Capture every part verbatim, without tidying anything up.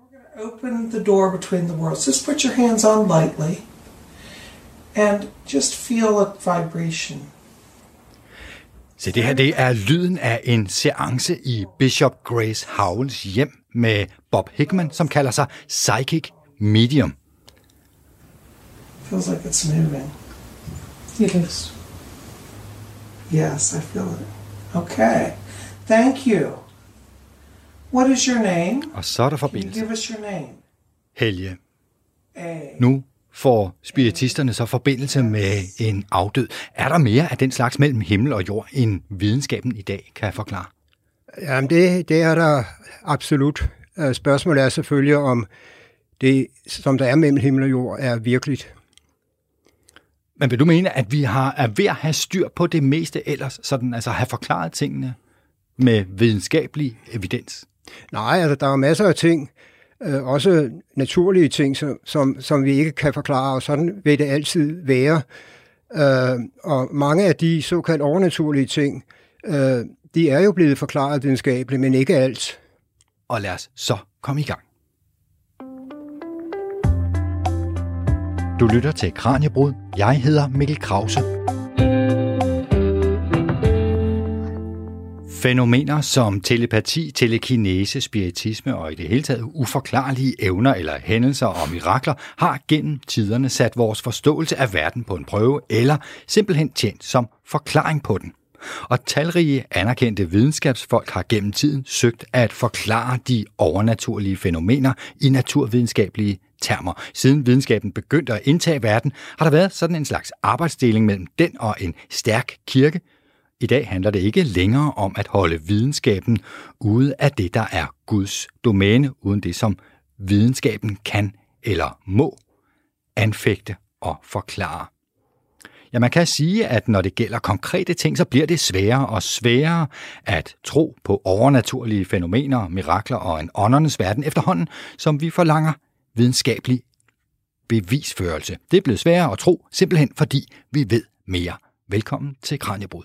Open the door between the worlds. Just put your hands on lightly and just feel a vibration. Så det her, det er lyden af en seance i Bishop Grace Howells hjem med Bob Hickman, som kalder sig Psychic Medium. Feels like it's moving. It is. Yes, I feel it. Okay. Thank you. What is your name? Og så er der Can you forbindelse. give us your name? Helge. A. Nu får spiritisterne så forbindelse med en afdød. Er der mere af den slags mellem himmel og jord, end videnskaben i dag kan forklare? Jamen, det, det er der absolut. Spørgsmålet er selvfølgelig, om det, som der er mellem himmel og jord, er virkeligt. Men vil du mene, at vi har, er ved at have styr på det meste ellers, sådan altså have forklaret tingene med videnskabelig evidens? Nej, altså, der er masser af ting, øh, også naturlige ting, som, som, som vi ikke kan forklare, og sådan vil det altid være. Øh, og mange af de såkaldt overnaturlige ting, øh, de er jo blevet forklaret videnskabeligt, men ikke alt. Og lad os så komme i gang. Du lytter til Kraniebrud. Jeg hedder Mikkel Krause. Fænomener som telepati, telekinese, spiritisme og i det hele taget uforklarlige evner eller hændelser og mirakler har gennem tiderne sat vores forståelse af verden på en prøve eller simpelthen tjent som forklaring på den. Og talrige anerkendte videnskabsfolk har gennem tiden søgt at forklare de overnaturlige fænomener i naturvidenskabelige termer. Siden videnskaben begyndte at indtage verden, har der været sådan en slags arbejdsdeling mellem den og en stærk kirke. I dag handler det ikke længere om at holde videnskaben ude af det, der er Guds domæne, uden det, som videnskaben kan eller må anfægte og forklare. Ja, man kan sige, at når det gælder konkrete ting, så bliver det sværere og sværere at tro på overnaturlige fænomener, mirakler og en åndernes verden efterhånden, som vi forlanger videnskabelig bevisførelse. Det er blevet sværere at tro, simpelthen fordi vi ved mere. Velkommen til Kraniebrud.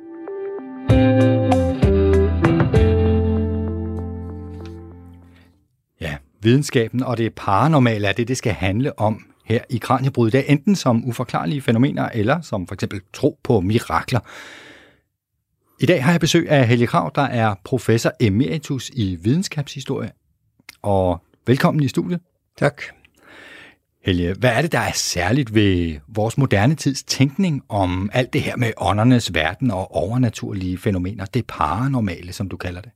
Ja, videnskaben og det paranormale er det, det skal handle om her i Kraniebrud. Det er enten som uforklarlige fænomener, eller som for eksempel tro på mirakler. I dag har jeg besøg af Helge Krag, der er professor emeritus i videnskabshistorie. Og velkommen i studiet. Tak. Helge, hvad er det, der er særligt ved vores moderne tids tænkning om alt det her med åndernes verden og overnaturlige fænomener, det paranormale, som du kalder det?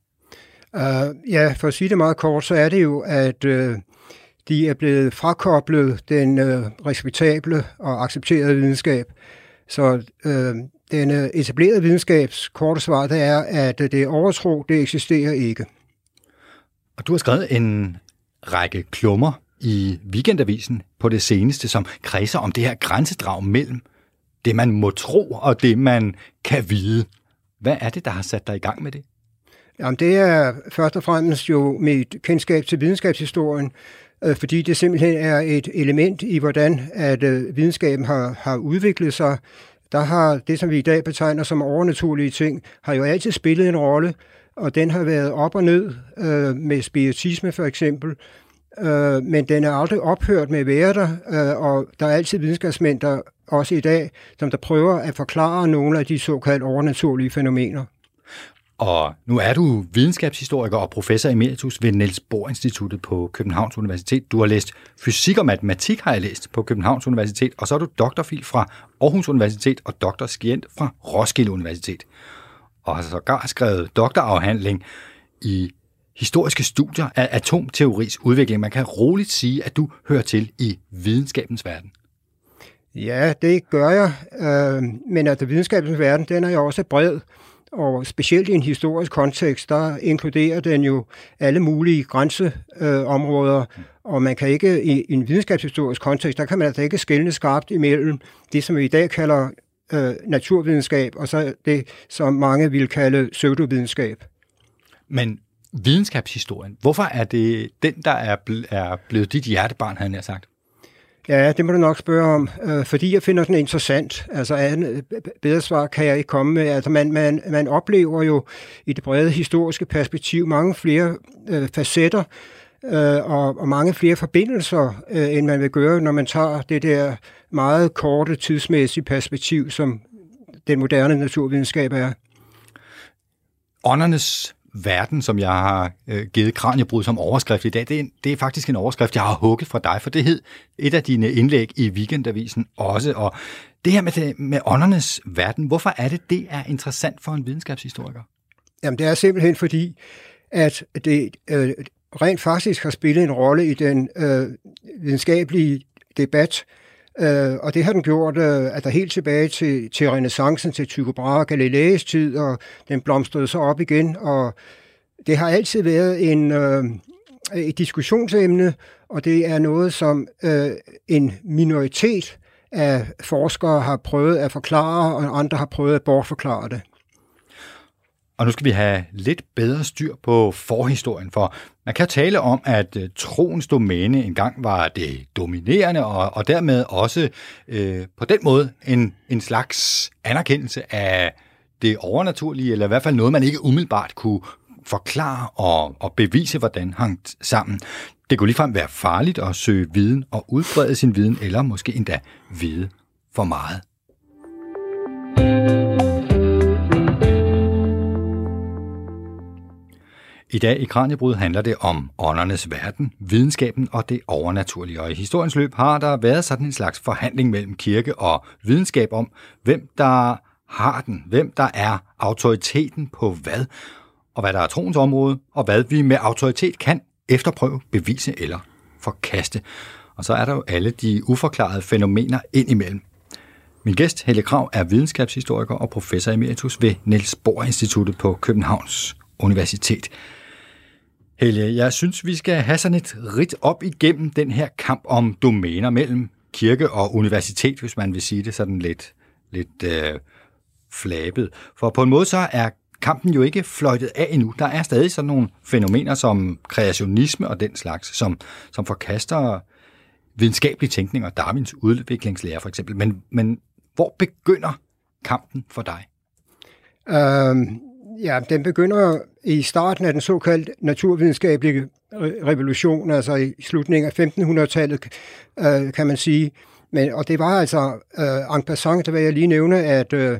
Uh, ja, for at sige det meget kort, så er det jo, at uh, de er blevet frakoblet den uh, respektable og accepterede videnskab. Så uh, den uh, etablerede videnskabs korte svar, det er, at uh, det overtro, det eksisterer ikke. Og du har skrevet en række klummer i Weekendavisen på det seneste, som kredser om det her grænsedrag mellem det, man må tro, og det, man kan vide. Hvad er det, der har sat dig i gang med det? Jamen, det er først og fremmest jo mit kendskab til videnskabshistorien, øh, fordi det simpelthen er et element i, hvordan at øh, videnskaben har, har udviklet sig. Der har det, som vi i dag betegner som overnaturlige ting, har jo altid spillet en rolle, og den har været op og ned øh, med spiritisme for eksempel. Øh, men den er aldrig ophørt med at være der, øh, og der er altid videnskabsmænd, der også i dag, som der prøver at forklare nogle af de såkaldt overnaturlige fænomener. Og nu er du videnskabshistoriker og professor emeritus ved Niels Bohr Instituttet på Københavns Universitet. Du har læst fysik og matematik, har jeg læst, på Københavns Universitet, og så er du doktorfil fra Aarhus Universitet og doktorskrient fra Roskilde Universitet. Og har sågar skrevet doktorafhandling i historiske studier af atomteoris udvikling. Man kan roligt sige, at du hører til i videnskabens verden. Ja, det gør jeg. Øh, men at videnskabens verden, den er jo også bred. Og specielt i en historisk kontekst, der inkluderer den jo alle mulige grænseområder. Øh, og man kan ikke, i, i en videnskabshistorisk kontekst, der kan man altså ikke skelne skarpt imellem det, som vi i dag kalder øh, naturvidenskab, og så det, som mange vil kalde pseudovidenskab. Men videnskabshistorien, hvorfor er det den, der er, ble, er blevet dit hjertebarn, havde jeg sagt? Ja, det må du nok spørge om, øh, fordi jeg finder den interessant. Altså, en bedre svar kan jeg ikke komme med. Altså, man, man, man oplever jo i det brede historiske perspektiv mange flere øh, facetter øh, og, og mange flere forbindelser, øh, end man vil gøre, når man tager det der meget korte tidsmæssige perspektiv, som den moderne naturvidenskab er. Åndernes verden, som jeg har øh, givet Kraniebrud som overskrift i dag, det er, det er faktisk en overskrift, jeg har hugget fra dig, for det hed et af dine indlæg i Weekendavisen også. Og det her med, det, med åndernes verden, hvorfor er det, det er interessant for en videnskabshistoriker? Jamen, det er simpelthen fordi, at det øh, rent faktisk har spillet en rolle i den øh, videnskabelige debat, øh, og det har den gjort øh, at der helt tilbage til, til renæssancen, til Tycho Brahe og Galileis tid, og den blomstrede så op igen, og det har altid været en, øh, et diskussionsemne, og det er noget, som øh, en minoritet af forskere har prøvet at forklare, og andre har prøvet at bortforklare det. Og nu skal vi have lidt bedre styr på forhistorien, for man kan tale om, at troens domæne engang var det dominerende, og, og dermed også øh, på den måde en, en slags anerkendelse af det overnaturlige, eller i hvert fald noget, man ikke umiddelbart kunne forklare og, og bevise, hvordan hang sammen. Det kunne ligefrem være farligt at søge viden og udbrede sin viden, eller måske endda vide for meget. I dag i Kraniebrud handler det om åndernes verden, videnskaben og det overnaturlige. Og i historiens løb har der været sådan en slags forhandling mellem kirke og videnskab om, hvem der har den, hvem der er autoriteten på hvad, og hvad der er troens område, og hvad vi med autoritet kan efterprøve, bevise eller forkaste. Og så er der jo alle de uforklarede fænomener indimellem. Min gæst, Helge Krag, er videnskabshistoriker og professor emeritus ved Niels Bohr Instituttet på Københavns Universitet. Helge, jeg synes, vi skal have sådan et ridt op igennem den her kamp om domæner mellem kirke og universitet, hvis man vil sige det sådan lidt, lidt øh, flabet. For på en måde så er kampen jo ikke fløjtet af endnu. Der er stadig sådan nogle fænomener som kreationisme og den slags, som, som forkaster videnskabelig tænkning og Darwins udviklingslære for eksempel. Men, men hvor begynder kampen for dig? Um Ja, den begynder i starten af den såkaldte naturvidenskabelige revolution, altså i slutningen af femtenhundredetallet, øh, kan man sige. Men, og det var altså øh, en passant, der vil jeg lige nævne, at, øh,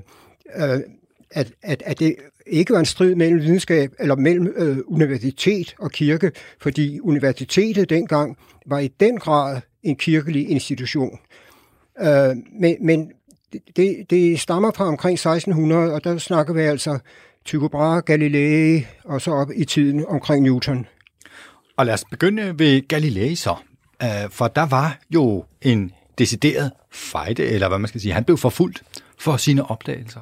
at, at, at det ikke var en strid mellem videnskab, eller mellem øh, universitet og kirke, fordi universitetet dengang var i den grad en kirkelig institution. Øh, men men det, det stammer fra omkring seksten hundrede, og der snakker vi altså Tycho Brahe, Galilei og så op i tiden omkring Newton. Og lad os begynde ved Galilei så, for der var jo en decideret fejde, eller hvad man skal sige, han blev forfulgt for sine opdagelser.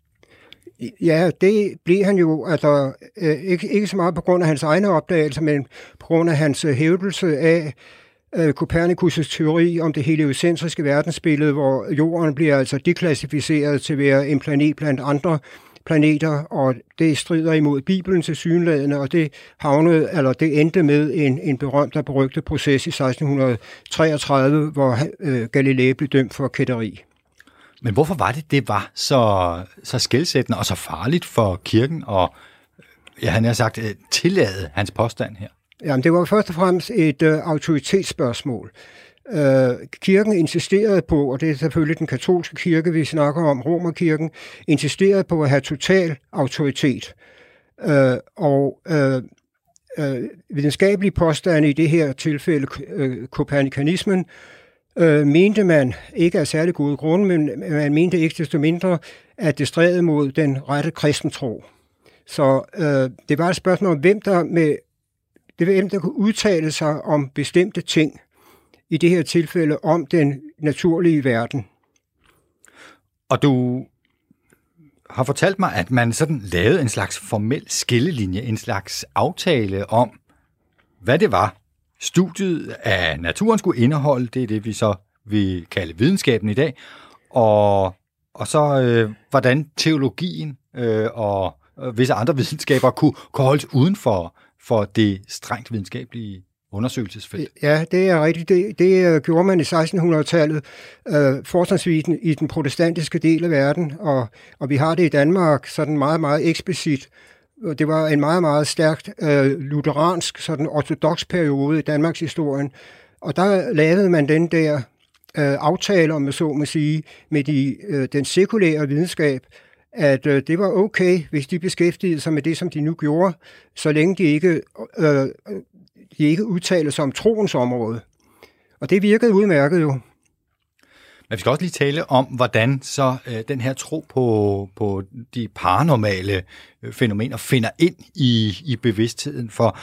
Ja, det blev han jo, altså ikke, ikke så meget på grund af hans egne opdagelser, men på grund af hans hævdelse af uh, Copernicus' teori om det heliocentriske verdensbillede, hvor jorden bliver altså deklassificeret til at være en planet blandt andre planeter, og det strider imod Bibelen til synlædende, og det havnede, eller det endte med en, en berømt og berygtet proces i seksten treogtredive, hvor øh, Galilei blev dømt for kætteri. Men hvorfor var det, det var så, så skelsættende og så farligt for kirken, og ja, han har sagt, tillade hans påstand her? Jamen, det var først og fremmest et øh, autoritetsspørgsmål. Øh, kirken insisterede på, og det er selvfølgelig den katolske kirke, vi snakker om, Romerkirken, insisterede på at have total autoritet. Øh, og øh, øh, videnskabelige påstande i det her tilfælde, øh, kopernikanismen, øh, mente man ikke af særlig gode grunde, men man mente ikke desto mindre, at det strædede mod den rette kristentro. Så øh, det var et spørgsmål om, hvem der, med, det var, hvem der kunne udtale sig om bestemte ting, i det her tilfælde om den naturlige verden. Og du har fortalt mig, at man sådan lavede en slags formel skillelinje, en slags aftale om, hvad det var, studiet af naturen skulle indeholde. Det er det, vi så vil kalde videnskaben i dag. Og, og så øh, hvordan teologien øh, og visse andre videnskaber kunne, kunne holdes uden for, for det strengt videnskabelige undersøgelsesfelt. Ja, det er rigtigt. Det, det gjorde man i sekstenhundredetallet, øh, fortrinsvis i den protestantiske del af verden, og, og vi har det i Danmark sådan meget, meget eksplicit, det var en meget, meget stærkt øh, lutheransk, sådan ortodox periode i Danmarks historien. Og der lavede man den der øh, aftale, om man så må sige, med de, øh, den sekulære videnskab, at øh, det var okay, hvis de beskæftigede sig med det, som de nu gjorde, så længe de ikke, øh, de ikke udtalte sig om troens område. Og det virkede udmærket jo. Men vi skal også lige tale om, hvordan så øh, den her tro på, på de paranormale øh, fænomener finder ind i, i bevidstheden. For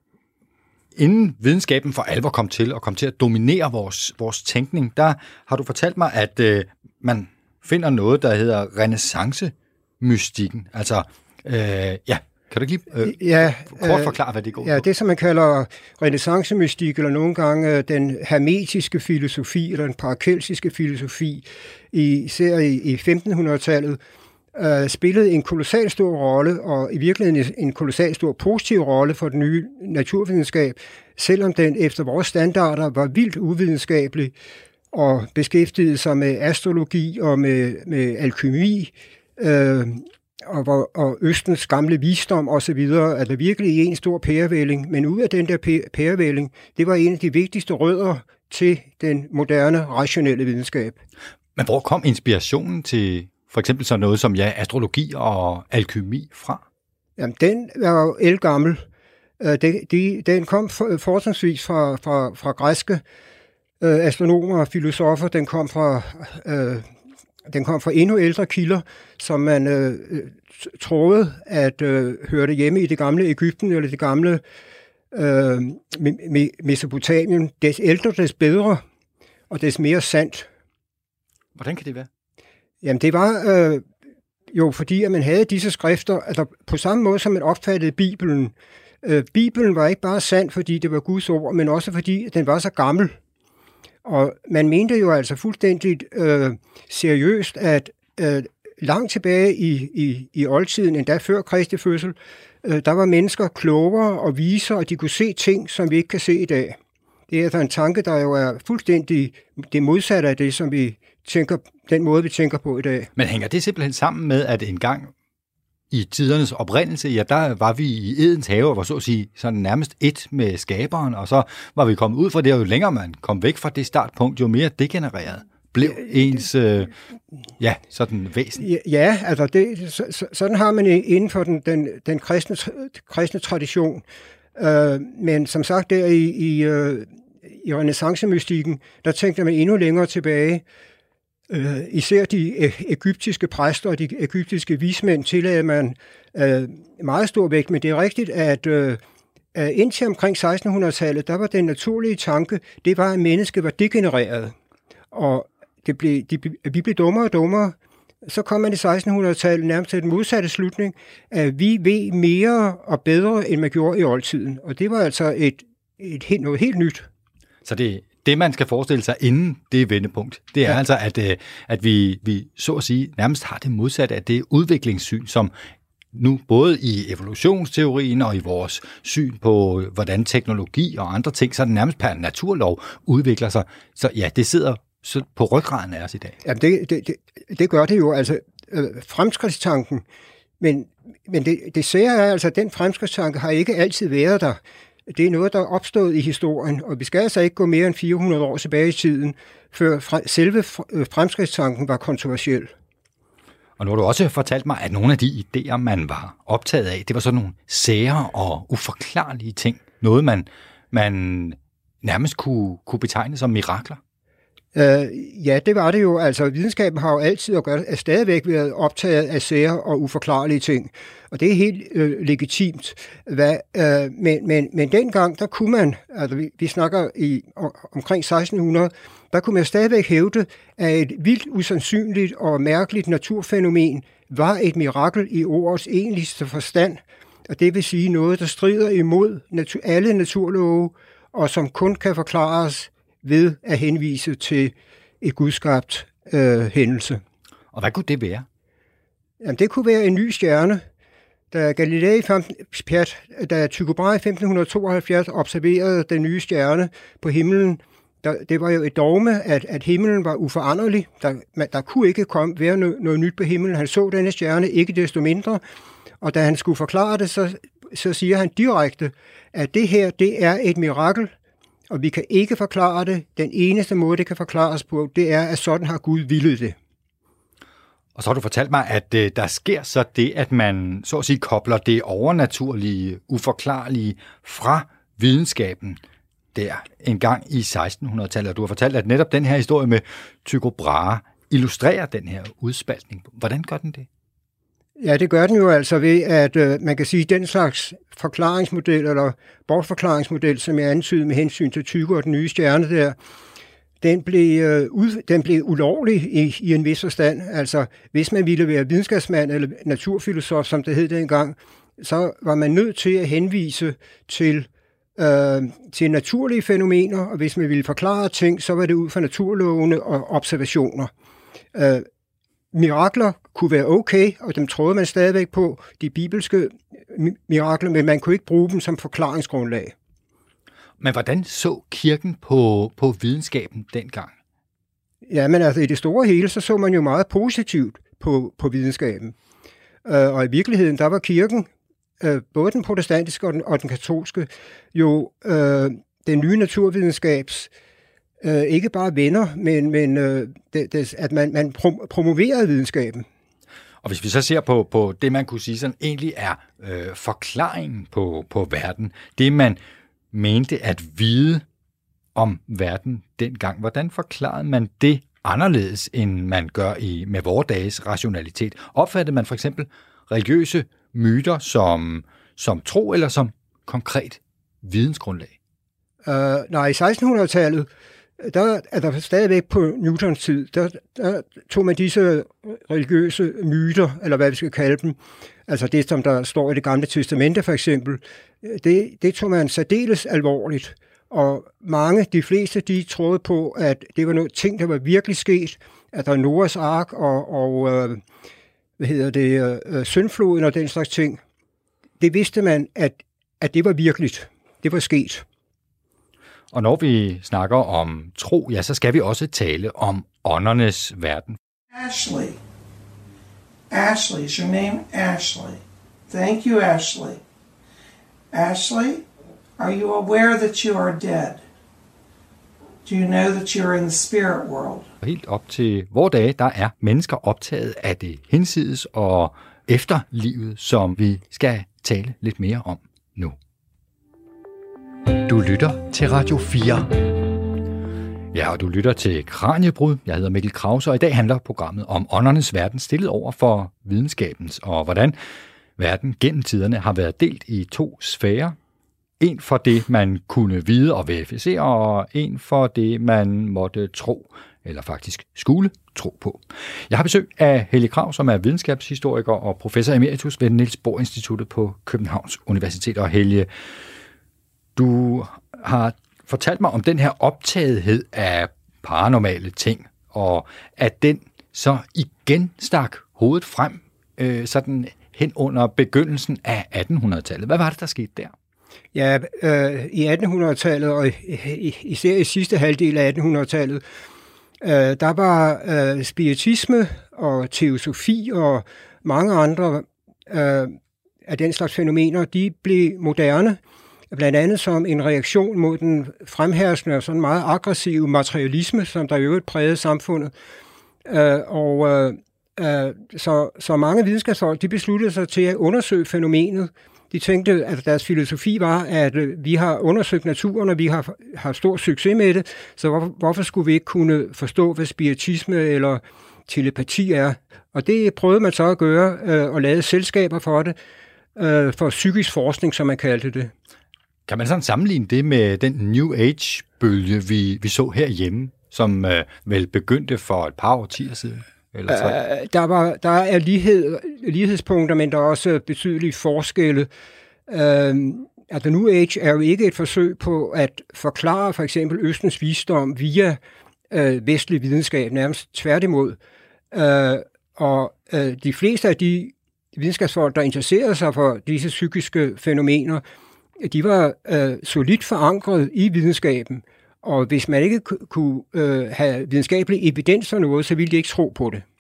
inden videnskaben for alvor kom til og kom til at dominere vores, vores tænkning, der har du fortalt mig, at øh, man finder noget, der hedder renæssancemystikken. Altså, øh, ja, kan du ikke lige øh, ja, kort forklare, hvad det går ja, på? Det, som man kalder renæssancemystik, eller nogle gange den hermetiske filosofi, eller den paracelsiske filosofi, især i, i femtenhundredetallet, øh, spillede en kolossal stor rolle, og i virkeligheden en kolossal stor positiv rolle for den nye naturvidenskab, selvom den efter vores standarder var vildt uvidenskabelig, og beskæftigede sig med astrologi og med, med alkymi, øh, og, og Østens gamle visdom osv., er der virkelig en stor pærevælling. Men ud af den der pærevælling, det var en af de vigtigste rødder til den moderne, rationelle videnskab. Men hvor kom inspirationen til for eksempel sådan noget som ja, astrologi og alkymi fra? Jamen, den var jo ældgammel. Den, de, den kom fortrinsvis fra, fra, fra græske øh, astronomer og filosofer. Den kom fra... Øh, Den kom fra endnu ældre kilder, som man øh, troede at øh, hørte hjemme i det gamle Egypten eller det gamle øh, Mesopotamien. Des ældre, des bedre, og des mere sandt. Hvordan kan det være? Jamen det var øh, jo fordi, at man havde disse skrifter, altså på samme måde som man opfattede Bibelen. Øh, Bibelen var ikke bare sand, fordi det var Guds ord, men også fordi den var så gammel. Og man mente jo altså fuldstændig øh, seriøst, at øh, langt tilbage i, i, i oldtiden, endda før Kristi fødsel, øh, der var mennesker klogere og visere, og de kunne se ting, som vi ikke kan se i dag. Det er altså en tanke, der jo er fuldstændig det modsatte af det, som vi tænker, den måde, vi tænker på i dag. Men hænger det simpelthen sammen med, at engang i tidernes oprindelse, ja, der var vi i Edens have, og var så at sige sådan nærmest et med skaberen, og så var vi kommet ud fra det, og jo længere man kom væk fra det startpunkt, jo mere degenereret blev ens, øh, ja, sådan væsen. Ja, ja altså det, så, sådan har man inden for den, den, den kristne, kristne tradition. Øh, men som sagt, der i, i, øh, i renæssancemystikken, der tænkte man endnu længere tilbage. Uh, især de egyptiske præster og de egyptiske vismænd tillagde man uh, meget stor vægt, men det er rigtigt, at uh, indtil omkring sekstenhundredetallet, der var den naturlige tanke, det var, at mennesket var degenereret, og det blev, de, vi blev dummere og dummere. Så kom man i sekstenhundredetallet nærmest til den modsatte slutning, at vi ved mere og bedre, end man gjorde i oldtiden, og det var altså et, et, et, noget helt nyt. Så det Det, man skal forestille sig inden det vendepunkt, det er ja. altså, at, at vi, vi så at sige nærmest har det modsatte af det udviklingssyn, som nu både i evolutionsteorien og i vores syn på, hvordan teknologi og andre ting, så er det nærmest per naturlov udvikler sig. Så ja, det sidder på ryggraden af os i dag. Jamen, det, det, det, det gør det jo, altså øh, fremskridtstanken, men, men det, det sære er altså, at den fremskridtstanke har ikke altid været der. Det er noget, der er opstået i historien, og vi skal altså ikke gå mere end fire hundrede år tilbage i tiden, før fra, selve fremskridtstanken var kontroversiel. Og nu har du også fortalt mig, at nogle af de idéer, man var optaget af, det var sådan nogle sære og uforklarlige ting. Noget, man, man nærmest kunne, kunne betegne som mirakler. Uh, ja, det var det jo. Altså, videnskaben har jo altid og gør, er stadigvæk været optaget af sære og uforklarlige ting. Og det er helt uh, legitimt. Hvad, uh, men, men, men dengang, der kunne man, altså vi, vi snakker i omkring seksten hundrede, der kunne man stadigvæk hævde, at et vildt usandsynligt og mærkeligt naturfænomen var et mirakel i ordets egentligste forstand. Og det vil sige noget, der strider imod natu- alle naturlove, og som kun kan forklares ved at henvise til et gudskabt øh, hændelse. Og hvad kunne det være? Jamen, det kunne være en ny stjerne. Da Galilei, da Tycho Brahe i femten tooghalvfjerds observerede den nye stjerne på himlen, der, det var jo et dogme, at, at himlen var uforanderlig. Der, der kunne ikke komme, være noget, noget nyt på himlen. Han så denne stjerne ikke desto mindre, Og da han skulle forklare det, så, så siger han direkte, at det her, det er et mirakel, og vi kan ikke forklare det. Den eneste måde, det kan forklares på, det er, at sådan har Gud villet det. Og så har du fortalt mig, at øh, der sker så det, at man så at sige kobler det overnaturlige, uforklarlige fra videnskaben der en gang i sekstenhundredetallet. Og du har fortalt, at netop den her historie med Tycho Brahe illustrerer den her udspaltning. Hvordan gør den det? Ja, det gør den jo altså ved, at øh, man kan sige, den slags forklaringsmodel, eller bortforklaringsmodel, som jeg antydede med hensyn til Tycho og den nye stjerne der, den blev, øh, ud, den blev ulovlig i, i en vis forstand. Altså, hvis man ville være videnskabsmand eller naturfilosof, som det hed dengang, så var man nødt til at henvise til, øh, til naturlige fænomener, og hvis man ville forklare ting, så var det ud fra naturlovene og observationer. Øh, mirakler kunne være okay, og dem troede man stadigvæk på, de bibelske mirakler, men man kunne ikke bruge dem som forklaringsgrundlag. Men hvordan så kirken på, på videnskaben dengang? Ja, men altså i det store hele, så så man jo meget positivt på, på videnskaben. Uh, og i virkeligheden, der var kirken, uh, både den protestantiske og den, og den katolske, jo uh, den nye naturvidenskabs, uh, ikke bare venner, men, men uh, det, det, at man, man prom- promoverede videnskaben. Og hvis vi så ser på, på det, man kunne sige sådan egentlig er øh, forklaringen på, på verden, det man mente at vide om verden dengang. Hvordan forklarede man det anderledes, end man gør i med vore dages rationalitet? Opfattede man for eksempel religiøse myter som, som tro eller som konkret vidensgrundlag? Uh, nej, i sekstenhundredetallet, der er der stadigvæk på Newtons tid, der, der tog man disse religiøse myter, eller hvad vi skal kalde dem, altså det, som der står i Det Gamle Testamente for eksempel, det, det tog man særdeles alvorligt. Og mange, de fleste, de troede på, at det var noget ting, der var virkelig sket, at der var Noahs ark og, og øh, hvad hedder det, øh, syndfloden og den slags ting. Det vidste man, at, at det var virkeligt. Det var sket. Og når vi snakker om tro, ja, så skal vi også tale om åndernes verden. Ashley. Ashley, is your name Ashley? Thank you, Ashley. Ashley, are you aware that you are dead? Do you know that you are in the spirit world? Helt op til vore dage, der er mennesker optaget af det hinsides og efterlivet, som vi skal tale lidt mere om nu. Du lytter til Radio fire. Ja, og du lytter til Kraniebrud. Jeg hedder Mikkel Krause, og i dag handler programmet om åndernes verden, stillet over for videnskabens, og hvordan verden gennem tiderne har været delt i to sfærer. En for det, man kunne vide og verificere, og en for det, man måtte tro, eller faktisk skulle tro på. Jeg har besøg af Helge Krag, som er videnskabshistoriker og professor emeritus ved Niels Bohr Instituttet på Københavns Universitet. Og Helge, du har fortalt mig om den her optagethed af paranormale ting, og at den så igen stak hovedet frem, øh, sådan hen under begyndelsen af attenhundredetallet. Hvad var det, der skete der? Ja, øh, i attenhundredetallet, og især i sidste halvdel af attenhundredetallet, øh, der var øh, spiritisme og teosofi og mange andre øh, af den slags fænomener, de blev moderne, blandt andet som en reaktion mod den fremherskende og sådan meget aggressive materialisme, som der i øvrigt prægede samfundet. Øh, og øh, øh, så, så mange videnskabsfolk, de besluttede sig til at undersøge fænomenet. De tænkte, at deres filosofi var, at øh, vi har undersøgt naturen, og vi har, har stor succes med det, så hvorfor, hvorfor skulle vi ikke kunne forstå, hvad spiritisme eller telepati er? Og det prøvede man så at gøre, øh, og lavede selskaber for det, øh, for psykisk forskning, som man kaldte det. Kan man sådan sammenligne det med den New Age-bølge, vi, vi så herhjemme, som øh, vel begyndte for et par årtier siden? Eller tre? Uh, der, var, der er lighed, lighedspunkter, men der er også betydelige forskelle. Uh, altså New Age er jo ikke et forsøg på at forklare for eksempel Østens visdom via uh, vestlig videnskab, nærmest tværtimod. Uh, og uh, de fleste af de videnskabsfolk, der interesserede sig for disse psykiske fænomener, de var øh, solidt forankret i videnskaben, og hvis man ikke kunne øh, have videnskabelig evidens for noget, så ville de ikke tro på det.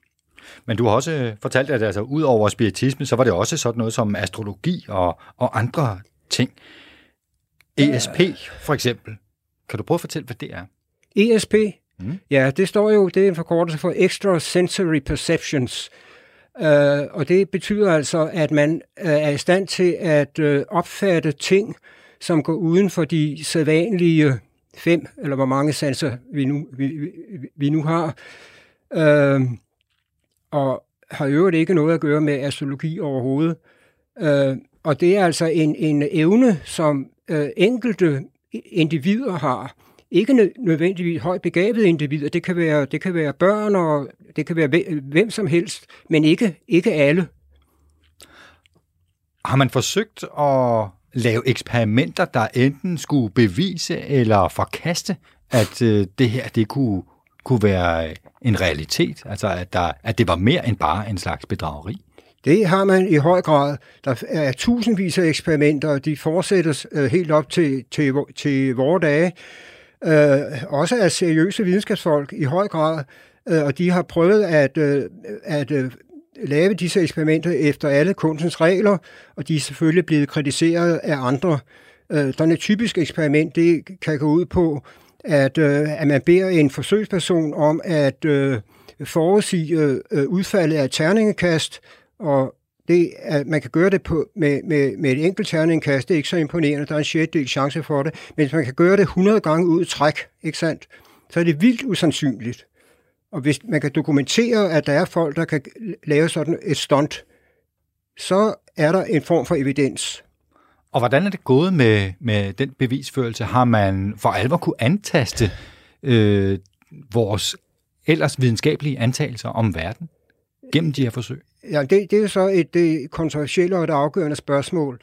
Men du har også fortalt, at altså, ud over spiritisme, så var det også sådan noget som astrologi og, og andre ting. E S P for eksempel. Kan du prøve at fortælle, hvad det er? E S P? Mm. Ja, det står jo, det er en forkortelse for Extrasensory Perceptions. Uh, og det betyder altså, at man uh, er i stand til at uh, opfatte ting, som går uden for de sædvanlige fem, eller hvor mange sanser vi nu, vi, vi, vi nu har. Uh, og har i øvrigt ikke noget at gøre med astrologi overhovedet. Uh, og det er altså en, en evne, som uh, enkelte individer har. Ikke nødvendigvis højt begavede individer, det kan være, det kan være børn, og det kan være hvem som helst, men ikke, ikke alle. Har man forsøgt at lave eksperimenter, der enten skulle bevise eller forkaste, at øh, det her det kunne, kunne være en realitet? Altså, at, der, at det var mere end bare en slags bedrageri? Det har man i høj grad. Der er tusindvis af eksperimenter, og de fortsættes øh, helt op til, til, til vore dage. Øh, også af seriøse videnskabsfolk i høj grad, øh, og de har prøvet at, øh, at øh, lave disse eksperimenter efter alle kunstens regler, og de er selvfølgelig blevet kritiseret af andre. Øh, sådan et typisk eksperiment, det kan gå ud på, at, øh, at man beder en forsøgsperson om at øh, forudsige øh, udfaldet af et terningekast, og det, at man kan gøre det på, med, med, med et enkelt terningekast, det er ikke så imponerende, der er en sjettedel chance for det, men hvis man kan gøre det hundrede gange ud i træk, ikke sandt, så er det vildt usandsynligt. Og hvis man kan dokumentere, at der er folk, der kan lave sådan et stunt, så er der en form for evidens. Og hvordan er det gået med, med den bevisførelse? Har man for alvor kunne antaste øh, vores ellers videnskabelige antagelser om verden gennem de her forsøg? Ja, det, det er så et det kontroversielle og et afgørende spørgsmål.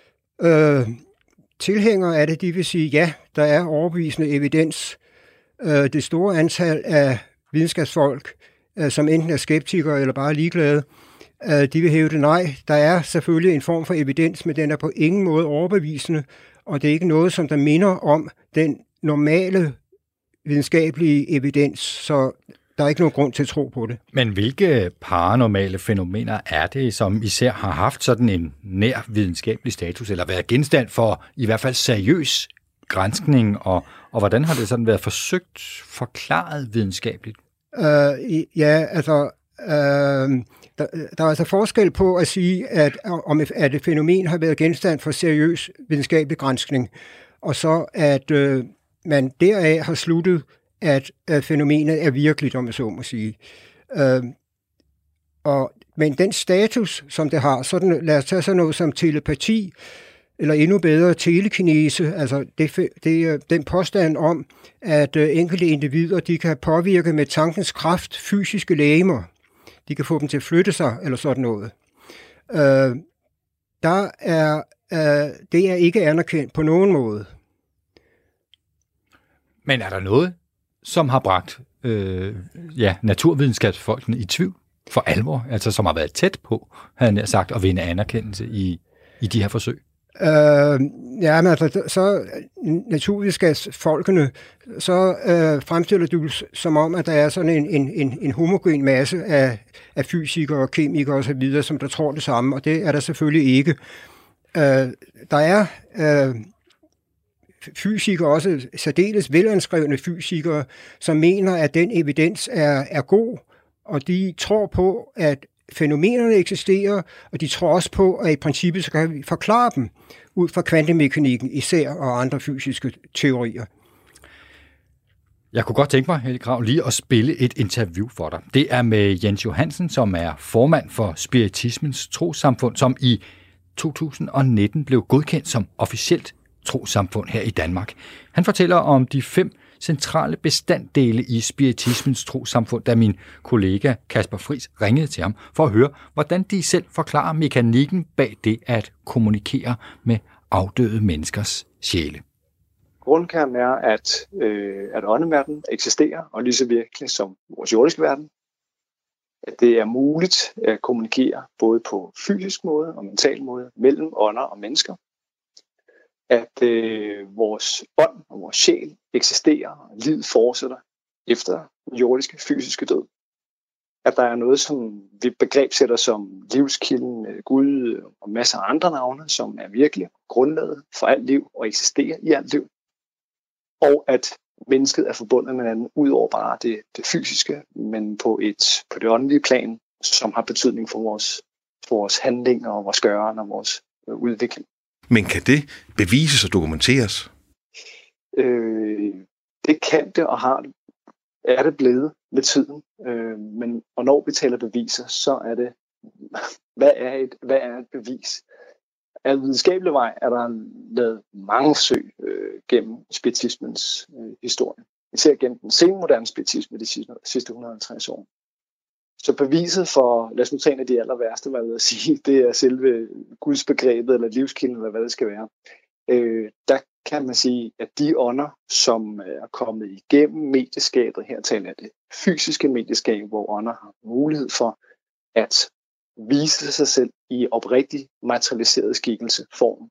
Øh, tilhængere af det, de vil sige, ja, der er overbevisende evidens. Øh, det store antal af videnskabsfolk, øh, som enten er skeptikere eller bare ligeglade, øh, de vil hæve det nej. Der er selvfølgelig en form for evidens, men den er på ingen måde overbevisende, og det er ikke noget, som der minder om den normale videnskabelige evidens, så der er ikke nogen grund til at tro på det. Men hvilke paranormale fænomener er det, som især har haft sådan en nær videnskabelig status, eller været genstand for i hvert ffald seriøs granskning, og, og hvordan har det sådan været forsøgt forklaret videnskabeligt? Uh, ja, altså, uh, der, der er altså forskel på at sige, at, om at et fænomen har været genstand for seriøs videnskabelig granskning, og så at uh, man deraf har sluttet, at uh, fænomenet er virkeligt, om jeg så må sige. Uh, og, men den status, som det har, sådan, lad os tage sådan noget som telepati, eller endnu bedre telekinese, altså det, det, den påstand om, at uh, enkelte individer, de kan påvirke med tankens kraft fysiske legemer. De kan få dem til at flytte sig, eller sådan noget. Uh, der er, uh, det er ikke anerkendt på nogen måde. Men er der noget, som har bragt øh, ja, naturvidenskabsfolkene i tvivl for alvor, altså som har været tæt på, havde jeg sagt, at vinde anerkendelse i, i de her forsøg? Øh, ja, men altså, så naturvidenskabsfolkene, så øh, fremstiller du som om, at der er sådan en, en, en, en homogen masse af, af fysikere og kemikere osv., som der tror det samme, og det er der selvfølgelig ikke. Øh, der er øh, fysikere, også særdeles velanskrevne fysikere, som mener, at den evidens er, er god, og de tror på, at fænomenerne eksisterer, og de tror også på, at i princippet så kan vi forklare dem ud fra kvantemekanikken især og andre fysiske teorier. Jeg kunne godt tænke mig, Helge Krag, lige at spille et interview for dig. Det er med Jens Johansen, som er formand for Spiritismens Trossamfund, som i to tusind nitten blev godkendt som officielt trossamfund her i Danmark. Han fortæller om de fem centrale bestanddele i Spiritismens Trossamfund, da min kollega Kasper Friis ringede til ham for at høre, hvordan de selv forklarer mekanikken bag det at kommunikere med afdøde menneskers sjæle. Grundkernen er, at, øh, at åndeverdenen eksisterer og lige så virkelig som vores jordiske verden. At det er muligt at kommunikere både på fysisk måde og mental måde mellem ånder og mennesker. At øh, vores ånd og vores sjæl eksisterer, og livet fortsætter efter den jordiske fysiske død. at der er noget, som vi begrebsætter som livskilden, Gud og masser af andre navne, som er virkelig grundlaget for alt liv og eksisterer i alt liv. Og at mennesket er forbundet med hinanden, ud over bare det, det fysiske, men på, et, på det åndelige plan, som har betydning for vores, for vores handlinger og vores gøren og vores øh, udvikling. Men kan det bevises og dokumenteres? Øh, det kan det og har det, er det blevet med tiden. Øh, men og når vi taler beviser, så er det, hvad er et, hvad er et bevis? Af videnskabelig vej er der lavet mange forsøg øh, gennem spiritismens øh, historie. Især gennem den senmoderne spiritisme de sidste, sidste et hundrede og halvtreds år. Så beviset for, lad os nu tage en af de aller værste, hvad jeg vil sige, det er selve gudsbegrebet eller livskilden, eller hvad det skal være. Øh, der kan man sige, at de ånder, som er kommet igennem medieskabet, her taler jeg det fysiske medieskab, hvor ånder har mulighed for at vise sig selv i oprigtig materialiseret skikkelse form.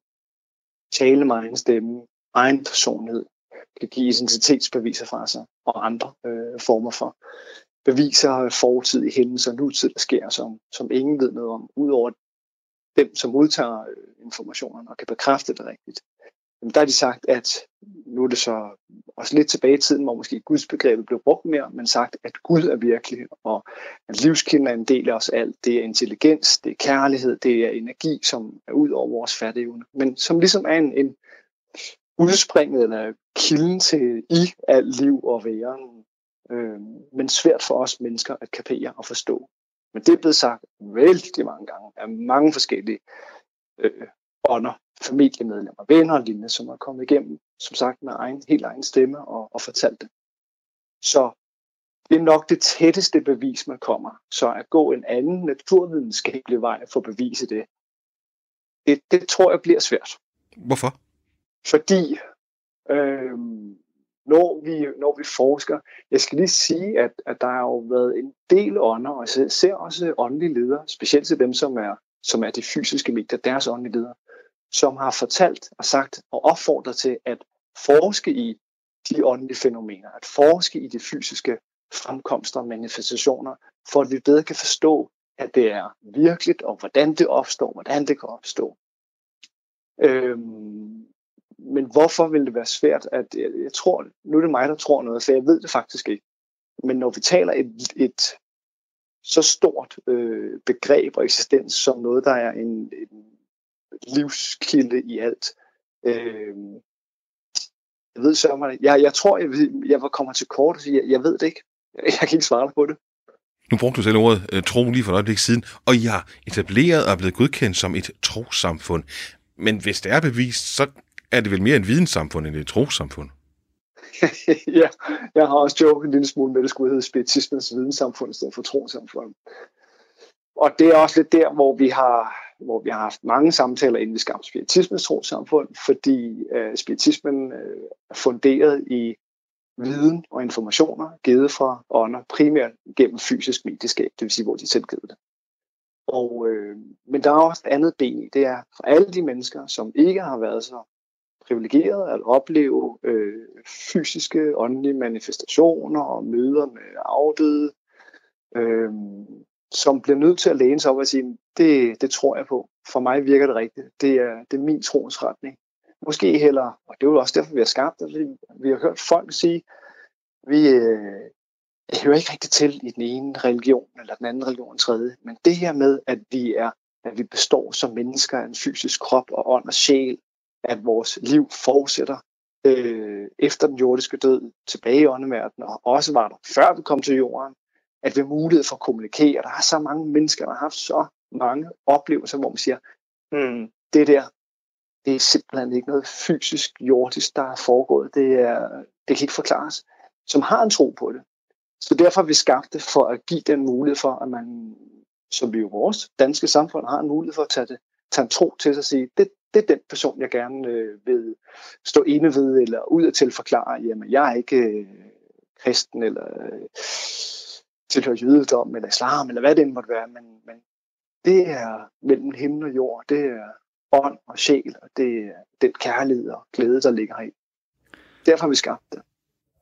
Tale med egen stemme, egen personlighed, kan give identitetsbeviser fra sig, og andre øh, former for beviser fortidige hændelser, nutid, der sker, som, som ingen ved noget om, udover dem, som modtager informationerne og kan bekræfte det rigtigt. Jamen, der har de sagt, at nu er det så også lidt tilbage i tiden, hvor måske gudsbegrebet blev brugt mere, men sagt, at Gud er virkelig, og at livskilden er en del af os alt. Det er intelligens, det er kærlighed, det er energi, som er ud over vores fatteevne, men som ligesom er en, en udspringet eller kilden til i alt liv og væren, øh, men svært for os mennesker at kapere og forstå. Men det er blevet sagt vældig mange gange af mange forskellige øh, ånder, familiemedlemmer, venner og lignende, som er kommet igennem, som sagt, med egen, helt egen stemme og, og fortalt det. Så det er nok det tætteste bevis, man kommer. Så at gå en anden naturvidenskabelig vej for at bevise det, det, det tror jeg bliver svært. Hvorfor? Fordi øh, når, vi, når vi forsker, jeg skal lige sige, at, at der har jo været en del ånder, og jeg ser også åndelige ledere, specielt til dem, som er, som er de fysiske medier, deres åndelige ledere, som har fortalt og sagt og opfordret til at forske i de åndelige fænomener, at forske i de fysiske fremkomster og manifestationer, for at vi bedre kan forstå, at det er virkeligt, og hvordan det opstår, hvordan det kan opstå. Øhm, men hvorfor vil det være svært? At jeg, jeg tror, nu er det mig, der tror noget, for jeg ved det faktisk ikke. Men når vi taler et, et så stort øh, begreb og eksistens som noget, der er en, en livskilde i alt. Øh, jeg ved så meget. Jeg, jeg tror, jeg, jeg kommer til kort og siger, jeg, jeg ved det ikke. Jeg, jeg kan ikke svare dig på det. Nu brugte du selv ordet øh, tro lige for et øjeblik siden, og I har etableret og er blevet godkendt som et trossamfund. Men hvis det er bevist, så er det vel mere et videnssamfund end et trossamfund? Ja, jeg har også joket en lille smule med, at det skulle hedde spiritismens videnssamfund i stedet for trossamfund. Og det er også lidt der, hvor vi har, hvor vi har haft mange samtaler inden vi skabte spiritismens trossamfund, fordi øh, spiritismen øh, er funderet i viden og informationer, givet fra ånder, primært gennem fysisk medieskab, det vil sige, hvor de selv givet det. Og, øh, men der er også et andet ben i, det er for alle de mennesker, som ikke har været så privilegeret at opleve øh, fysiske, åndelige manifestationer og møder med afdøde, øh, som bliver nødt til at læne sig op og sige, det, det tror jeg på. For mig virker det rigtigt. Det er, det er min troens retning. Måske heller, og det er jo også derfor, vi har skabt det, vi har hørt folk sige, vi øh, hører ikke rigtigt til i den ene religion, eller den anden religion, den tredje, men det her med, at vi, er, at vi består som mennesker af en fysisk krop og ånd og sjæl, at vores liv fortsætter øh, efter den jordiske død, tilbage i åndeverdenen, og også var der, før vi kom til jorden, at vi har mulighed for at kommunikere. Der er så mange mennesker, der har haft så mange oplevelser, hvor man siger, hmm, det der, det er simpelthen ikke noget fysisk jordisk, der er foregået. Det, er, det kan ikke forklares. Som har en tro på det. Så derfor har vi skabt det for at give den mulighed for, at man, som vi jo vores danske samfund, har en mulighed for at tage, det, tage en tro til sig og sige, det, det er den person, jeg gerne øh, vil stå inde ved, eller ud og til forklare, jamen jeg er ikke øh, kristen, eller øh, tilhører jødedom, eller islam, eller hvad det end måtte være, men, men det er mellem himmel og jord, det er ånd og sjæl, og det er den kærlighed og glæde, der ligger i. Derfor har vi skabt det.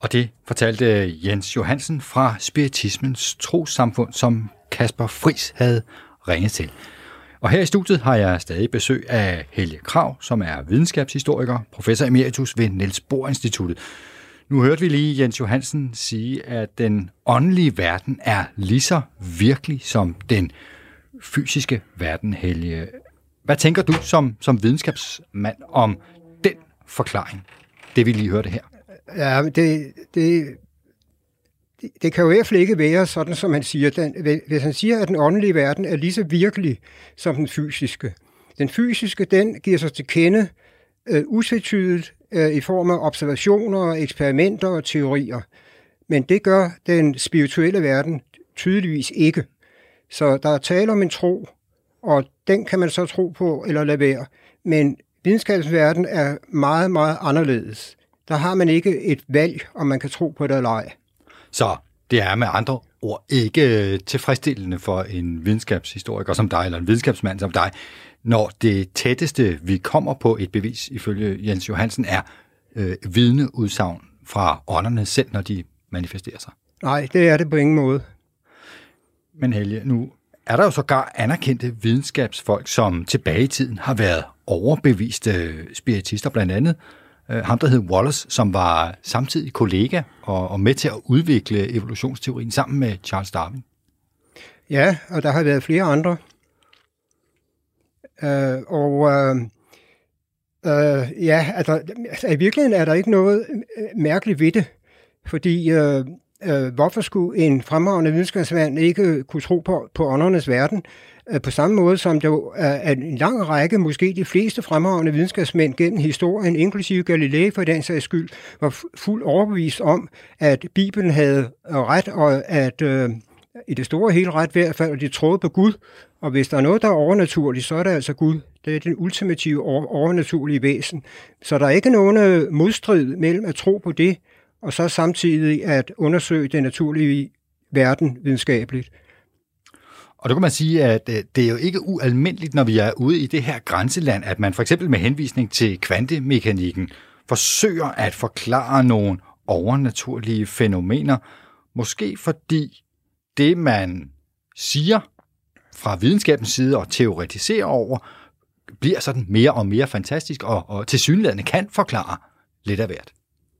Og det fortalte Jens Johansen fra Spiritismens Trossamfund, som Kasper Friis havde ringet til. Og her i studiet har jeg stadig besøg af Helge Krag, som er videnskabshistoriker, professor emeritus ved Niels Bohr Instituttet. Nu hørte vi lige Jens Johansen sige, at den åndelige verden er lige så virkelig som den fysiske verden, Helge. Hvad tænker du som, som videnskabsmand om den forklaring, det vi lige hørte her? Ja, det, det, det kan jo i hvert fald ikke være sådan, som han siger. Den, hvis han siger, at den åndelige verden er lige så virkelig som den fysiske. Den fysiske, den giver sig til kende øh, utvetydigt øh, i form af observationer, eksperimenter og teorier. Men det gør den spirituelle verden tydeligvis ikke. Så der er tale om en tro, og den kan man så tro på eller lade være. Men videnskabens verden er meget, meget anderledes. Der har man ikke et valg, om man kan tro på det eller ej. Så det er med andre ord ikke tilfredsstillende for en videnskabshistoriker som dig, eller en videnskabsmand som dig, når det tætteste, vi kommer på et bevis, ifølge Jens Johansen, er øh, vidneudsagn fra ånderne selv, når de manifesterer sig. Nej, det er det på ingen måde. Men Helge, nu er der jo sågar anerkendte videnskabsfolk, som tilbage i tiden har været overbeviste spiritister, blandt andet ham, der hed Wallace, som var samtidig kollega og, og med til at udvikle evolutionsteorien sammen med Charles Darwin. Ja, og der har været flere andre. Øh, og øh, øh, ja, altså, altså, i virkeligheden er der ikke noget mærkeligt ved det, fordi øh, øh, hvorfor skulle en fremragende videnskabsmand ikke kunne tro på, på åndernes verden? På samme måde som der er en lang række, måske de fleste fremragende videnskabsmænd gennem historien, inklusive Galilei for den sags skyld, var fuldt overbevist om, at Bibelen havde ret, og at øh, i det store hele ret i hvert fald, at de troede på Gud. Og hvis der er noget, der er overnaturligt, så er det altså Gud. Det er den ultimative overnaturlige væsen. Så der er ikke nogen modstrid mellem at tro på det, og så samtidig at undersøge den naturlige verden videnskabeligt. Og det kan man sige, at det er jo ikke ualmindeligt, når vi er ude i det her grænseland, at man for eksempel med henvisning til kvantemekanikken forsøger at forklare nogle overnaturlige fænomener, måske fordi det, man siger fra videnskabens side og teoretiserer over, bliver sådan mere og mere fantastisk og, og tilsyneladende kan forklare lidt af hvert.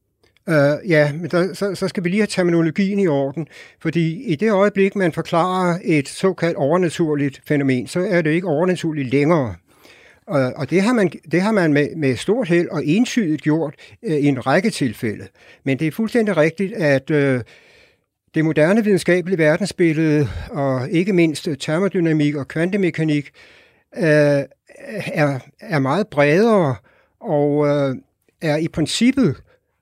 Uh, ja, men der, så, så skal vi lige have terminologien i orden, fordi i det øjeblik, man forklarer et såkaldt overnaturligt fænomen, så er det ikke overnaturligt længere. Uh, og det har man, det har man med, med stort held og entydigt gjort uh, i en række tilfælde. Men det er fuldstændig rigtigt, at uh, det moderne videnskabelige verdensbillede, og ikke mindst termodynamik og kvantemekanik, uh, er, er meget bredere og uh, er i princippet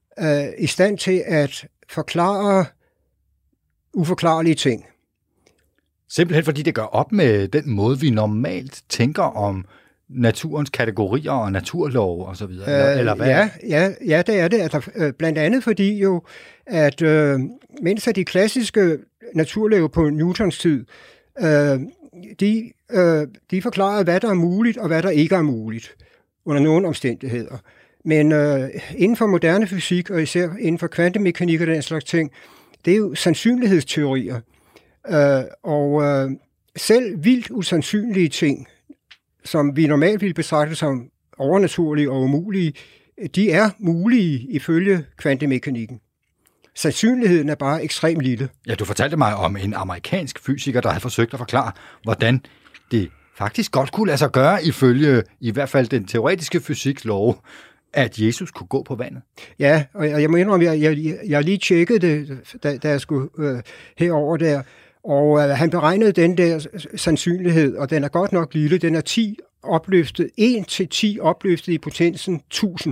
i stand til at forklare uforklarlige ting. Simpelthen fordi det gør op med den måde, vi normalt tænker om naturens kategorier og naturlov og så videre, eller, øh, eller hvad? Ja, ja, ja, det er det. Altså, blandt andet fordi jo, at øh, mens de klassiske naturlove på Newtons tid, øh, de, øh, de forklarede, hvad der er muligt og hvad der ikke er muligt under nogle omstændigheder. Men øh, inden for moderne fysik, og især inden for kvantemekanik og den slags ting, det er jo sandsynlighedsteorier. Øh, og øh, selv vildt usandsynlige ting, som vi normalt ville betragte som overnaturlige og umulige, de er mulige ifølge kvantemekanikken. Sandsynligheden er bare ekstremt lille. Ja, du fortalte mig om en amerikansk fysiker, der havde forsøgt at forklare, hvordan det faktisk godt kunne lade sig gøre ifølge i hvert fald den teoretiske fysiks lov, at Jesus kunne gå på vandet. Ja, og jeg må indrømme, at jeg, jeg, jeg lige tjekkede det, da, da jeg skulle øh, herover der, og øh, han beregnede den der sandsynlighed, og den er godt nok lille. Den er ti opløftet, en til ti opløftet i potensen tusind.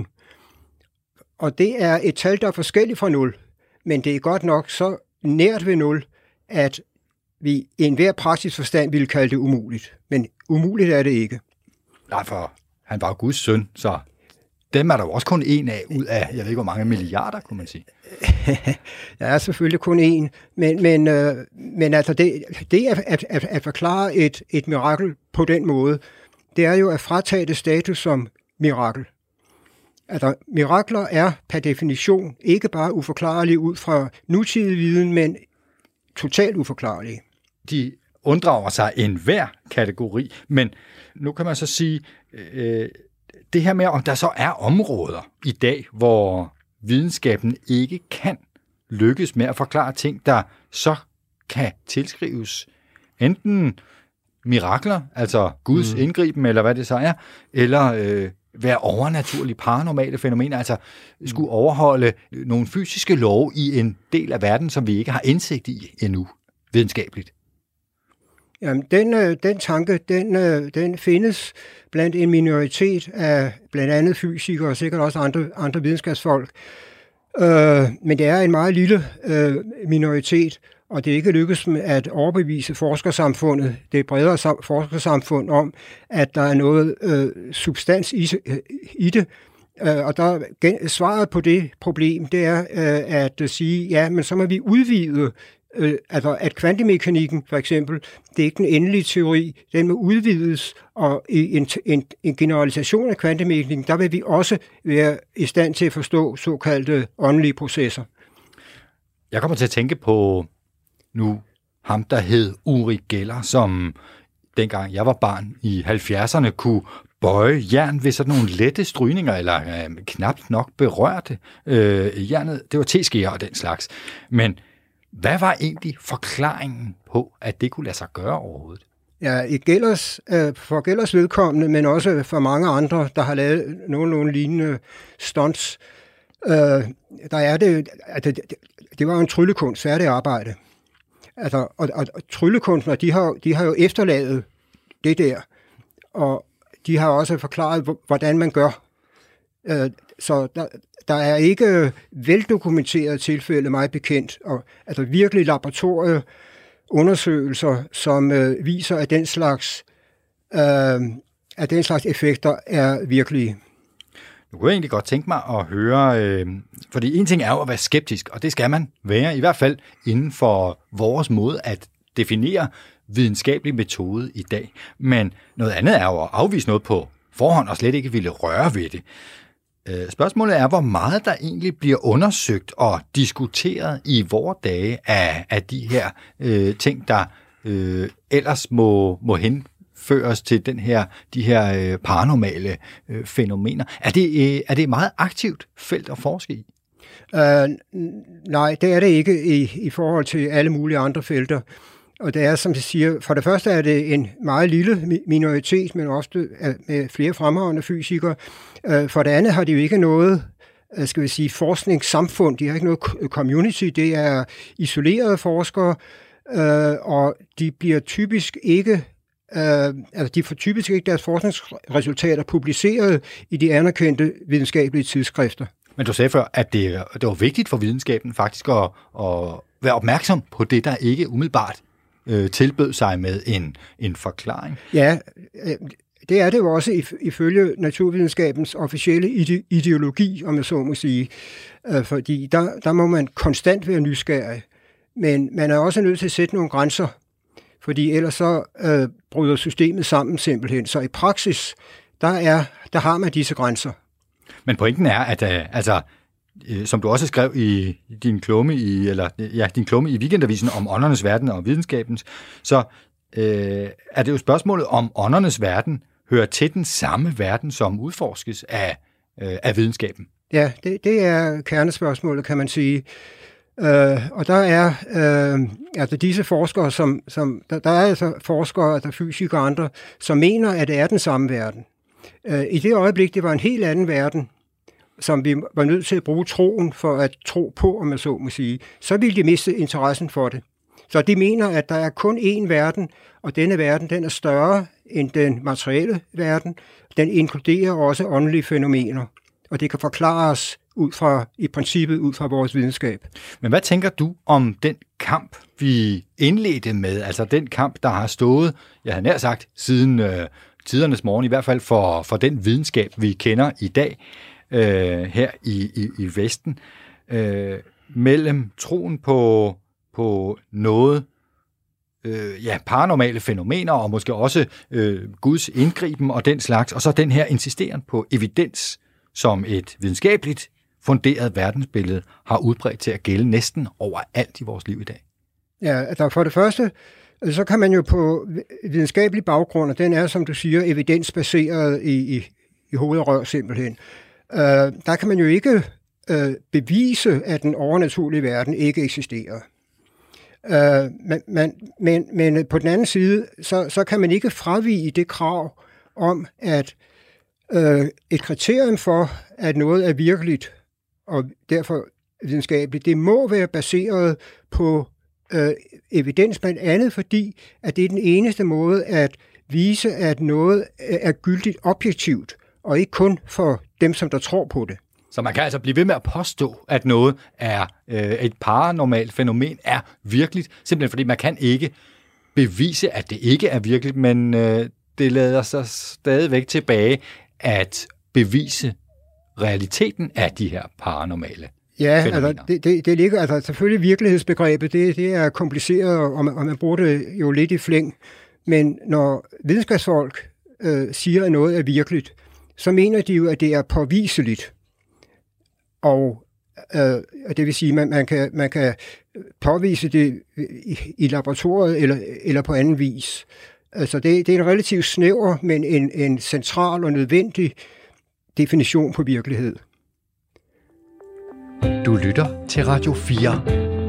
Og det er et tal, der er forskelligt fra nul, men det er godt nok så nært ved nul, at vi i enhver praktisk forstand ville kalde det umuligt. Men umuligt er det ikke. Nej, for han var jo Guds søn, så dem er der jo også kun en af ud af, jeg ved ikke hvor mange milliarder, kunne man sige. Der er selvfølgelig kun en, men, men, øh, men altså det, det at, at, at, at forklare et, et mirakel på den måde, det er jo at fratage det status som mirakel. Altså, mirakler er per definition ikke bare uforklarlige ud fra nutidig viden, men totalt uforklarlige. De unddrager sig enhver kategori, men nu kan man så sige, øh, det her med, om der så er områder i dag, hvor videnskaben ikke kan lykkes med at forklare ting, der så kan tilskrives enten mirakler, altså Guds mm. indgriben, eller hvad det så er, eller øh, være overnaturlige, paranormale fænomener, altså skulle overholde nogle fysiske love i en del af verden, som vi ikke har indsigt i endnu, videnskabeligt. Jamen, den, den tanke, den, den findes blandt en minoritet af blandt andet fysikere og sikkert også andre, andre videnskabsfolk. Øh, men det er en meget lille øh, minoritet, og det er ikke lykkedes med at overbevise forskersamfundet, det bredere sam- forskersamfund, om, at der er noget øh, substans i, i det. Øh, og der, svaret på det problem, det er øh, at sige, ja, men så må vi udvide, øh, altså at kvantemekanikken for eksempel, det er ikke den endelige teori, den må udvides, og i en, en, en generalisation af kvantemekanikken, der vil vi også være i stand til at forstå såkaldte åndelige processer. Jeg kommer til at tænke på nu ham, der hed Uri Geller, som dengang jeg var barn i halvfjerdserne kunne bøje jern ved sådan nogle lette strygninger, eller øh, knapt nok berørte øh, jernet. Det var teskeer og den slags. Men hvad var egentlig forklaringen på, at det kunne lade sig gøre overhovedet? Ja, i Gellers, øh, for Gellers vedkommende, men også for mange andre, der har lavet nogenlunde lignende stunts, øh, der er det, altså, det, det var jo en tryllekunst, færdig arbejde. Altså, og, og, og tryllekunstnere, de har, de har jo efterladet det der, og de har også forklaret, hvordan man gør. Øh, så der, der er ikke veldokumenterede tilfælde, meget bekendt, og altså virkelig laboratorieundersøgelser, som øh, viser, at den slags, øh, at den slags effekter er virkelige. Nu kunne jeg egentlig godt tænke mig at høre, øh, fordi en ting er jo at være skeptisk, og det skal man være, i hvert fald inden for vores måde at definere videnskabelig metode i dag. Men noget andet er jo at afvise noget på forhånd og slet ikke ville røre ved det. Øh, spørgsmålet er, hvor meget der egentlig bliver undersøgt og diskuteret i vore dage af, af de her øh, ting, der øh, ellers må, må hen føres til den her, de her øh, paranormale øh, fænomener. Er det, øh, er det et meget aktivt felt at forske i? Uh, nej, det er det ikke i, i forhold til alle mulige andre felter. Og det er, som jeg siger, for det første er det en meget lille minoritet, men ofte med flere fremragende fysikere. Uh, for det andet har de jo ikke noget, skal vi sige, forskningssamfund. De har ikke noget community. Det er isolerede forskere, uh, og de bliver typisk ikke Uh, altså de får typisk ikke deres forskningsresultater publiceret i de anerkendte videnskabelige tidsskrifter. Men du sagde før, at det, det var vigtigt for videnskaben faktisk at, at være opmærksom på det, der ikke umiddelbart øh, tilbød sig med en, en forklaring. Ja, det er det jo også ifølge naturvidenskabens officielle ide- ideologi, om jeg så må sige. Uh, fordi der, der må man konstant være nysgerrig. Men man er også nødt til at sætte nogle grænser, fordi ellers så øh, bryder systemet sammen simpelthen. Så i praksis, der, er, der har man disse grænser. Men pointen er, at øh, altså, øh, som du også skrev i din klumme i, eller, ja, din klumme i Weekendavisen om åndernes verden og videnskabens, så øh, er det jo spørgsmålet, om åndernes verden hører til den samme verden, som udforskes af, øh, af videnskaben. Ja, det, det er kernespørgsmålet, kan man sige. Uh, og der er uh, altså disse forskere, som, som der, der er altså forskere, der fysikere og andre, som mener, at det er den samme verden. Uh, I det øjeblik, det var en helt anden verden, som vi var nødt til at bruge troen for at tro på, om man så må sige, så ville de miste interessen for det. Så de mener, at der er kun én verden, og denne verden, den er større end den materielle verden. Den inkluderer også åndelige fænomener, og det kan forklares ud fra, i princippet ud fra vores videnskab. Men hvad tænker du om den kamp, vi indledte med, altså den kamp, der har stået, jeg har nær sagt, siden øh, tidernes morgen, i hvert fald for, for den videnskab, vi kender i dag øh, her i, i, i Vesten, øh, mellem troen på, på noget, øh, ja, paranormale fænomener, og måske også øh, Guds indgriben og den slags, og så den her insisteren på evidens som et videnskabeligt funderet verdensbillede har udbredt til at gælde næsten overalt i vores liv i dag? Ja, altså for det første, så kan man jo på videnskabelig baggrund, og den er, som du siger, evidensbaseret i, i, i hoved og rør simpelthen, øh, der kan man jo ikke øh, bevise, at den overnaturlige verden ikke eksisterer. Øh, men, man, men, men på den anden side, så, så kan man ikke fravige det krav om, at øh, et kriterium for, at noget er virkeligt, og derfor videnskabeligt, det må være baseret på øh, evidens, blandt andet fordi, at det er den eneste måde at vise, at noget er gyldigt objektivt, og ikke kun for dem, som der tror på det. Så man kan altså blive ved med at påstå, at noget er øh, et paranormalt fænomen er virkeligt, simpelthen fordi man kan ikke bevise, at det ikke er virkeligt, men øh, det lader sig stadigvæk tilbage at bevise realiteten af de her paranormale ja, fænomener. Altså, det, det, det ligger altså selvfølgelig virkelighedsbegrebet, det, det er kompliceret, og man, og man bruger det jo lidt i flæng, men når videnskabsfolk øh, siger, at noget er virkeligt, så mener de jo, at det er påviseligt. Og øh, det vil sige, at man, man, kan, man kan påvise det i, i laboratoriet eller, eller på anden vis. Altså det, det er en relativt snæver, men en, en central og nødvendig definition på virkelighed. Du lytter til Radio fire.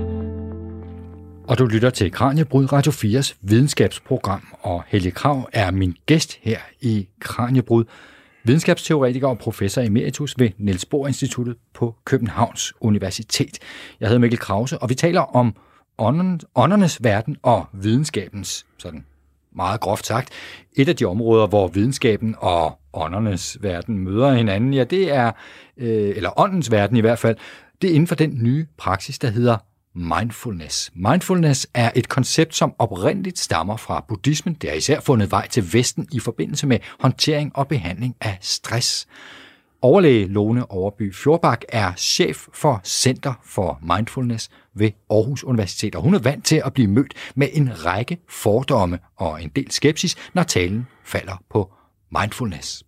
Og du lytter til Kraniebrud, Radio fires videnskabsprogram, og Helge Krag er min gæst her i Kraniebrud, videnskabsteoretiker og professor emeritus ved Niels Bohr Instituttet på Københavns Universitet. Jeg hedder Mikkel Krause, og vi taler om åndernes verden og videnskabens, sådan meget groft sagt, et af de områder, hvor videnskaben og åndernes verden møder hinanden, ja, det er, øh, eller åndens verden i hvert fald, det er inden for den nye praksis, der hedder mindfulness. Mindfulness er et koncept, som oprindeligt stammer fra buddhismen. Det har især fundet vej til Vesten i forbindelse med håndtering og behandling af stress. Overlæge Lone Overby Fjordbak er chef for Center for Mindfulness ved Aarhus Universitet, og hun er vant til at blive mødt med en række fordomme og en del skepsis, når talen falder på mindfulness.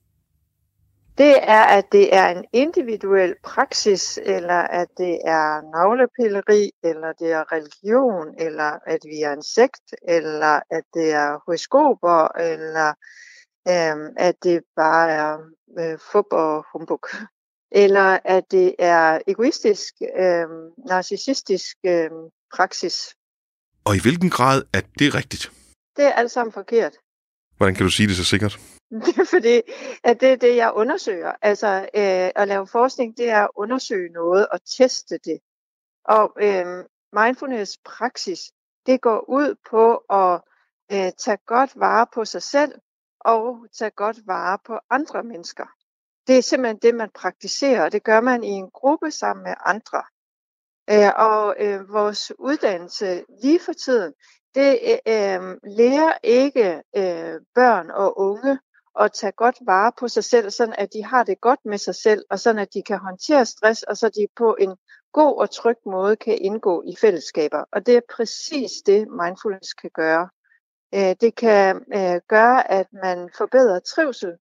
Det er, at det er en individuel praksis, eller at det er navlepilleri, eller det er religion, eller at vi er en sekt, eller at det er horoskoper, eller øhm, at det bare er øh, fup og humbug. Eller at det er egoistisk, øhm, narcissistisk øhm, praksis. Og i hvilken grad er det rigtigt? Det er alt sammen forkert. Hvordan kan du sige det så sikkert? Det er fordi, at det er det, jeg undersøger. Altså, øh, at lave forskning, det er at undersøge noget og teste det. Og øh, mindfulness-praksis, det går ud på at øh, tage godt vare på sig selv og tage godt vare på andre mennesker. Det er simpelthen det, man praktiserer, og det gør man i en gruppe sammen med andre. Øh, og øh, vores uddannelse lige for tiden, det øh, lærer ikke øh, børn og unge at tage godt vare på sig selv, sådan at de har det godt med sig selv, og sådan at de kan håndtere stress, og så de på en god og tryg måde kan indgå i fællesskaber. Og det er præcis det, mindfulness kan gøre. Det kan gøre, at man forbedrer trivsel,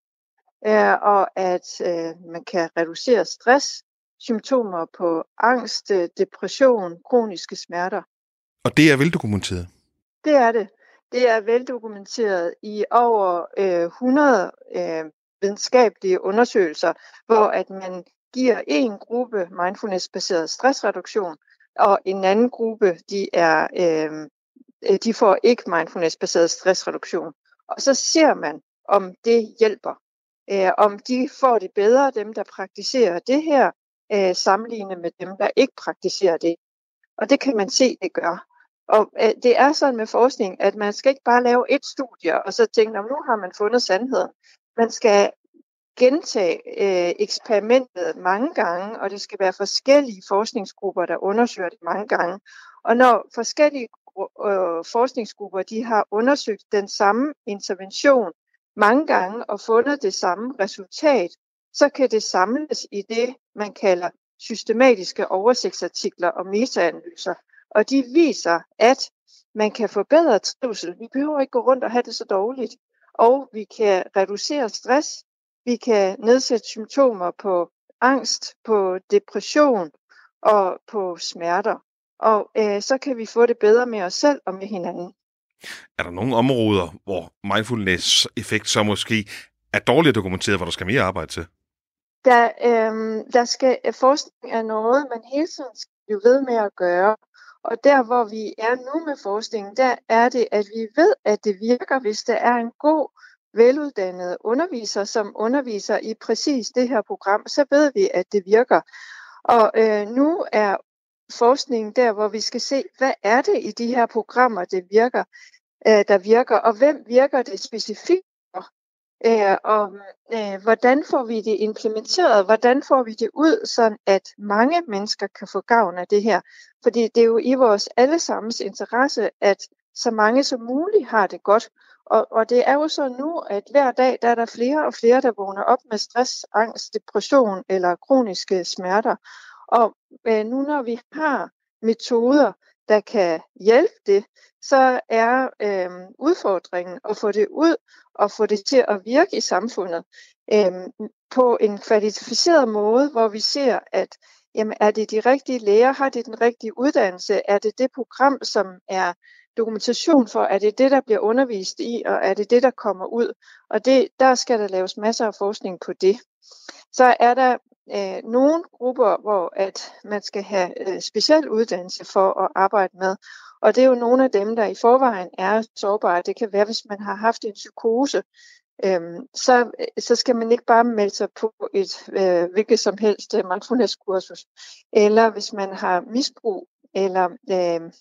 og at man kan reducere stress, symptomer på angst, depression, kroniske smerter. Og det er veldokumenteret? Det er det. Det er veldokumenteret i over øh, hundrede øh, videnskabelige undersøgelser, hvor at man giver en gruppe mindfulness-baseret stressreduktion, og en anden gruppe, de, er, øh, de får ikke mindfulness-baseret stressreduktion. Og så ser man, om det hjælper. Øh, om de får det bedre, dem der praktiserer det her, øh, sammenlignet med dem, der ikke praktiserer det. Og det kan man se, det gør. Og øh, det er sådan med forskning, at man skal ikke bare lave et studie, og så tænke, nu har man fundet sandheden. Man skal gentage øh, eksperimentet mange gange, og det skal være forskellige forskningsgrupper, der undersøger det mange gange. Og når forskellige øh, forskningsgrupper, de har undersøgt den samme intervention mange gange og fundet det samme resultat, så kan det samles i det, man kalder systematiske oversigtsartikler og metaanalyser. Og de viser, at man kan forbedre trivsel. Vi behøver ikke gå rundt og have det så dårligt. Og vi kan reducere stress. Vi kan nedsætte symptomer på angst, på depression og på smerter. Og øh, så kan vi få det bedre med os selv og med hinanden. Er der nogle områder, hvor mindfulness-effekt så måske er dårligt dokumenteret, hvor der skal mere arbejde til? Der, øh, der skal forskning er noget, man hele tiden skal blive ved med at gøre. Og der, hvor vi er nu med forskningen, der er det, at vi ved, at det virker, hvis der er en god, veluddannet underviser, som underviser i præcis det her program, så ved vi, at det virker. Og øh, nu er forskningen der, hvor vi skal se, hvad er det i de her programmer, det virker, øh, der virker, og hvem virker det specifikt for? Øh, og øh, hvordan får vi det implementeret? Hvordan får vi det ud, så at mange mennesker kan få gavn af det her? Fordi det er jo i vores allesammens interesse, at så mange som muligt har det godt. Og, og det er jo så nu, at hver dag der er der flere og flere, der vågner op med stress, angst, depression eller kroniske smerter. Og øh, nu når vi har metoder, der kan hjælpe det, så er øh, udfordringen at få det ud og få det til at virke i samfundet øh, på en kvalificeret måde, hvor vi ser, at jamen, er det de rigtige læger, har det den rigtige uddannelse, er det det program, som er dokumentation for, er det det, der bliver undervist i, og er det det, der kommer ud. Og det, der skal der laves masser af forskning på det. Så er der øh, nogle grupper, hvor at man skal have øh, speciel uddannelse for at arbejde med. Og det er jo nogle af dem, der i forvejen er sårbare. Det kan være, hvis man har haft en psykose, øhm, så, så skal man ikke bare melde sig på et øh, hvilket som helst mindfulness-kursus. Eller hvis man har misbrug, eller, øh,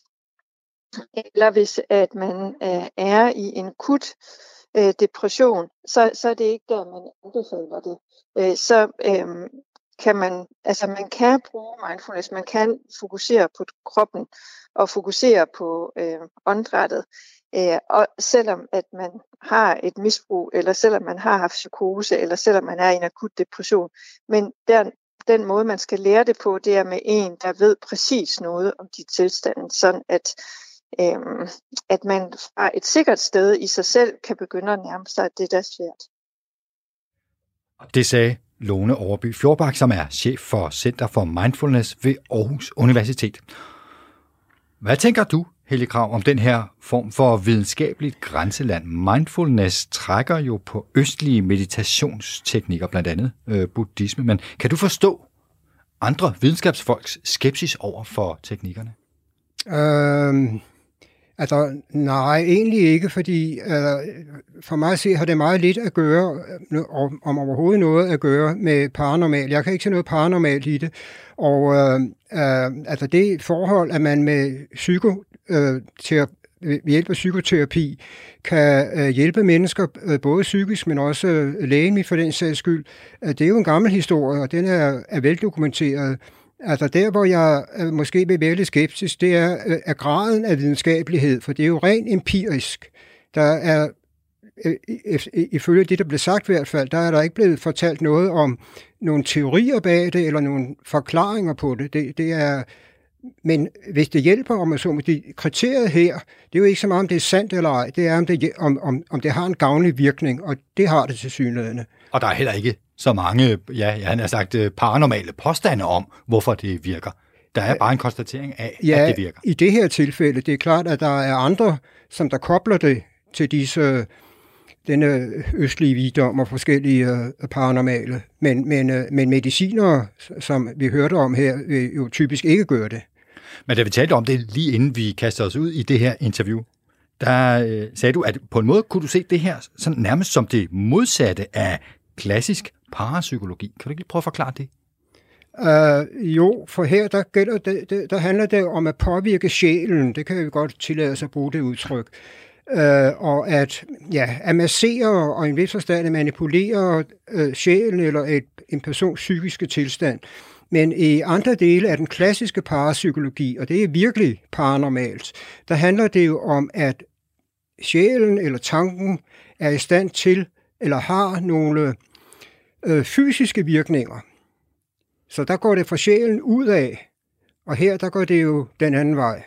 eller hvis at man øh, er i en akut øh, depression, så, så er det ikke der, man anbefaler det. Øh, så øh, kan man, altså man kan bruge mindfulness, man kan fokusere på kroppen og fokusere på øh, åndedrættet. Øh, og selvom at man har et misbrug, eller selvom man har haft psykose, eller selvom man er i en akut depression. Men den, den måde, man skal lære det på, det er med en, der ved præcis noget om dit tilstand, sådan at, øh, at man fra et sikkert sted i sig selv kan begynde at nærme sig det, der er svært. Det sagde Lone Overby Fjordbak, som er chef for Center for Mindfulness ved Aarhus Universitet. Hvad tænker du, Helge Krag, om den her form for videnskabeligt grænseland? Mindfulness trækker jo på østlige meditationsteknikker, blandt andet øh, buddhisme. Men kan du forstå andre videnskabsfolks skepsis over for teknikkerne? Øhm, altså, nej, egentlig ikke, fordi øh, for mig at se har det meget lidt at gøre, om, om overhovedet noget at gøre med paranormal. Jeg kan ikke se noget paranormalt i det. Og øh, øh, altså det forhold, at man med psyko Øh, til ved hjælp af psykoterapi kan øh, hjælpe mennesker, øh, både psykisk, men også øh, lægemligt for den sags skyld. Øh, det er jo en gammel historie, og den er, er veldokumenteret. Altså der, hvor jeg øh, måske vil være lidt skeptisk, det er, øh, er graden af videnskabelighed, for det er jo rent empirisk. Der er, øh, ifølge det, der blev sagt i hvert fald, der er der ikke blevet fortalt noget om nogle teorier bag det, eller nogle forklaringer på det. Det, det er Men hvis det hjælper, om så med de kriterier her, det er jo ikke så meget, om det er sandt eller ej, det er, om det, om, om, om det har en gavnlig virkning, og det har det tilsyneladende. Og der er heller ikke så mange, ja, jeg har sagt, paranormale påstande om, hvorfor det virker. Der er bare en konstatering af, ja, at det virker. I det her tilfælde, det er klart, at der er andre, som der kobler det til disse denne østlige vigdom og forskellige uh, paranormale. Men, men, uh, men medicinere, som vi hørte om her, vil jo typisk ikke gøre det. Men da vi talte om det lige inden vi kaster os ud i det her interview, der øh, sagde du, at på en måde kunne du se det her sådan nærmest som det modsatte af klassisk parapsykologi. Kan du ikke lige prøve at forklare det? Uh, jo, for her der, gælder det, det, der handler det om at påvirke sjælen. Det kan vi godt tillade sig at bruge det udtryk. Uh, og at, ja, at massere og i en vis forstand manipulere uh, sjælen eller et, en persons psykiske tilstand. Men i andre dele af den klassiske parapsykologi, og det er virkelig paranormalt, der handler det jo om, at sjælen eller tanken er i stand til, eller har nogle øh, fysiske virkninger. Så der går det fra sjælen ud af, og her der går det jo den anden vej.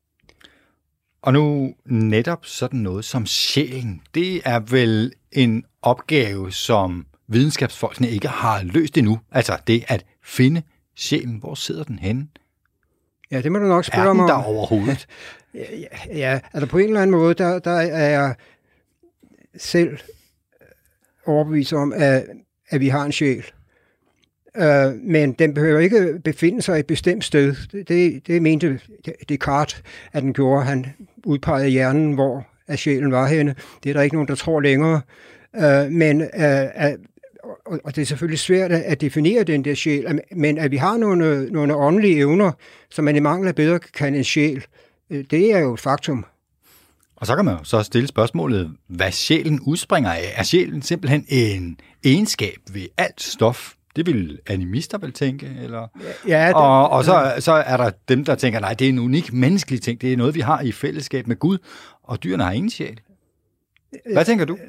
Og nu netop sådan noget som sjælen, det er vel en opgave, som videnskabsfolkene ikke har løst endnu. Altså det at finde sjælen. Hvor sidder den henne? Ja, det må du nok spørge er om. Er den der overhovedet? ja, ja, altså på en eller anden måde, der, der er jeg selv overbevist om, at, at vi har en sjæl. Uh, men den behøver ikke befinde sig et bestemt sted. Det, det mente Descartes, at den gjorde. Han udpegede hjernen, hvor at sjælen var henne. Det er der ikke nogen, der tror længere. Uh, men, uh, uh, og det er selvfølgelig svært at definere den der sjæl, men at vi har nogle, nogle åndelige evner, som man i mangel af bedre kan en sjæl, det er jo et faktum. Og så kan man jo så stille spørgsmålet, hvad sjælen udspringer af. Er sjælen simpelthen en egenskab ved alt stof? Det vil animister vel tænke, eller? Ja, det, og og så, så er der dem, der tænker, nej, det er en unik menneskelig ting. Det er noget, vi har i fællesskab med Gud, og dyrene har ingen sjæl. Hvad tænker du?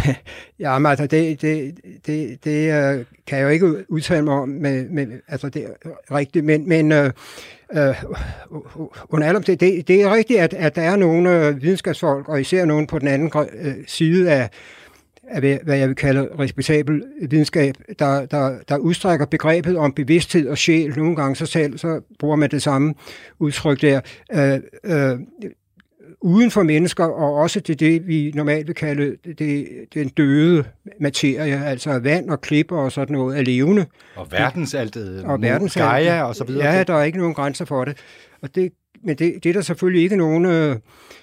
Ja, men altså, det, det, det, det uh, kan jeg jo ikke udtale mig om, med, med, altså det er rigtigt, men, men uh, uh, under alle det, det, det er rigtigt, at, at der er nogle uh, videnskabsfolk, og især nogen på den anden uh, side af, af, hvad jeg vil kalde respektabel videnskab, der, der, der udstrækker begrebet om bevidsthed og sjæl. Nogle gange så, selv, så bruger man det samme udtryk der. Uh, uh, uden for mennesker, og også til det, vi normalt vil kalde det, den døde materie, altså vand og klipper og sådan noget er levende. Og verdensaltet, og verdensaltet, Gaia og så videre. Ja, der er ikke nogen grænser for det. Og det men det, det er der selvfølgelig ikke nogen øh,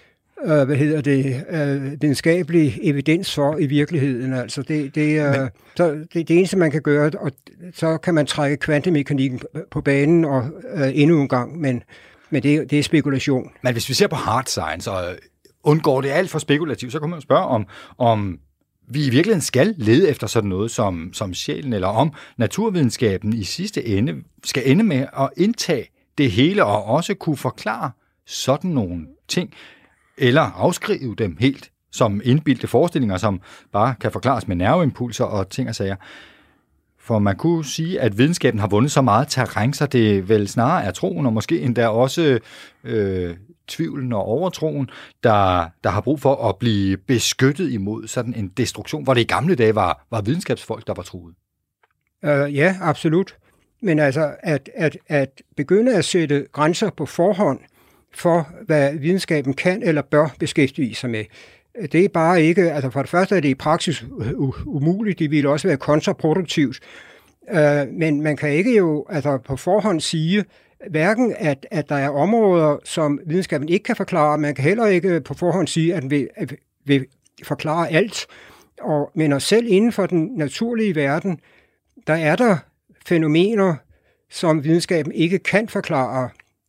hvad hedder det, øh, videnskabelig evidens for i virkeligheden. Altså det, det, øh, men, så det, det eneste, man kan gøre, og så kan man trække kvantemekanikken på banen og øh, endnu en gang, men Men det, det er spekulation. Men hvis vi ser på hard science og undgår det alt for spekulativt, så kan man spørge om, om vi i virkeligheden skal lede efter sådan noget som, som sjælen, eller om naturvidenskaben i sidste ende skal ende med at indtage det hele og også kunne forklare sådan nogle ting, eller afskrive dem helt som indbildte forestillinger, som bare kan forklares med nerveimpulser og ting og sager. For man kunne sige, at videnskaben har vundet så meget terræn, så det vel snarere er troen, og måske endda også øh, tvivlen og overtroen, der, der har brug for at blive beskyttet imod sådan en destruktion, hvor det i gamle dage var, var videnskabsfolk, der var truet. Uh, ja, absolut. Men altså, at, at, at begynde at sætte grænser på forhånd for, hvad videnskaben kan eller bør beskæftige sig med, det er bare ikke, altså for det første er det i praksis umuligt, det vil også være kontraproduktivt, uh, men man kan ikke jo altså på forhånd sige, hverken at, at der er områder, som videnskaben ikke kan forklare, man kan heller ikke på forhånd sige, at den vil, at vil forklare alt, og, men også selv inden for den naturlige verden, der er der fænomener, som videnskaben ikke kan forklare,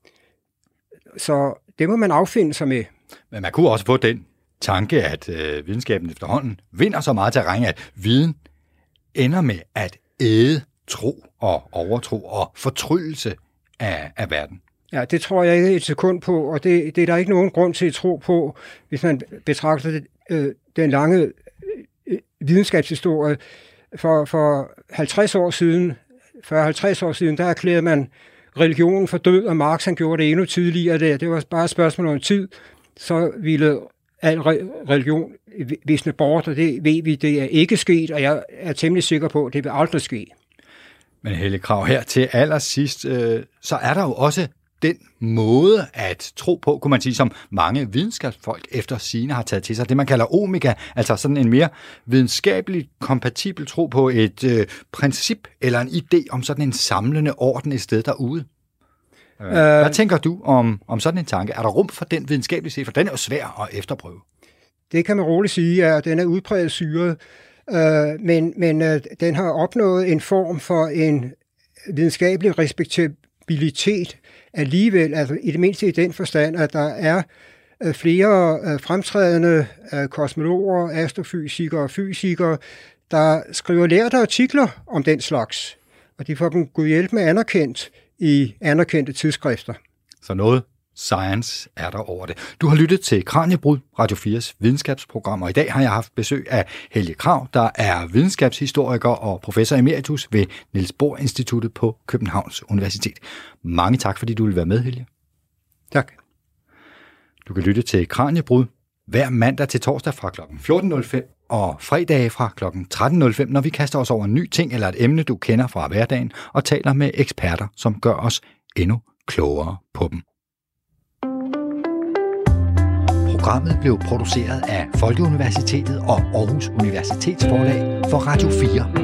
så det må man affinde sig med. Men man kunne også få den tanke, at øh, videnskaben efterhånden vinder så meget terræn, at viden ender med at æde tro og overtro og fortryllelse af, af verden. Ja, det tror jeg ikke et sekund på, og det, det er der ikke nogen grund til at tro på, hvis man betragter det, øh, den lange øh, videnskabshistorie. For, for halvtreds år siden, fyrre halvtreds år siden, der erklærede man religionen for død, og Marx han gjorde det endnu tidligere. Det, det var bare et spørgsmål om tid, så ville al religion visne bort, og det ved vi, det er ikke sket, og jeg er temmelig sikker på, at det vil aldrig ske. Men Helge Krag, her til allersidst, øh, så er der jo også den måde at tro på, kunne man sige, som mange videnskabsfolk efter sigende har taget til sig, det man kalder omega, altså sådan en mere videnskabeligt kompatibel tro på et øh, princip eller en idé om sådan en samlende orden et sted derude. Øh, øh, hvad tænker du om, om sådan en tanke? Er der rum for den videnskabelige set? For den er jo svær at efterprøve. Det kan man roligt sige, at den er udpræget syret, øh, men, men øh, den har opnået en form for en videnskabelig respektabilitet alligevel, altså i det mindste i den forstand, at der er øh, flere øh, fremtrædende øh, kosmologer, astrofysikere og fysikere, der skriver lærte artikler om den slags, og de får dem gudhjælp med anerkendt i anerkendte tidsskrifter. Så noget science er der over det. Du har lyttet til Kraniebrud, Radio fires videnskabsprogram, og i dag har jeg haft besøg af Helge Krag, der er videnskabshistoriker og professor emeritus ved Niels Bohr Instituttet på Københavns Universitet. Mange tak, fordi du vil være med, Helge. Tak. Du kan lytte til Kraniebrud hver mandag til torsdag fra klokken fjorten nul fem og fredage fra klokken tretten nul fem, når vi kaster os over en ny ting eller et emne, du kender fra hverdagen, og taler med eksperter, som gør os endnu klogere på dem. Programmet blev produceret af Folkeuniversitetet og Aarhus Universitetsforlag for Radio fire.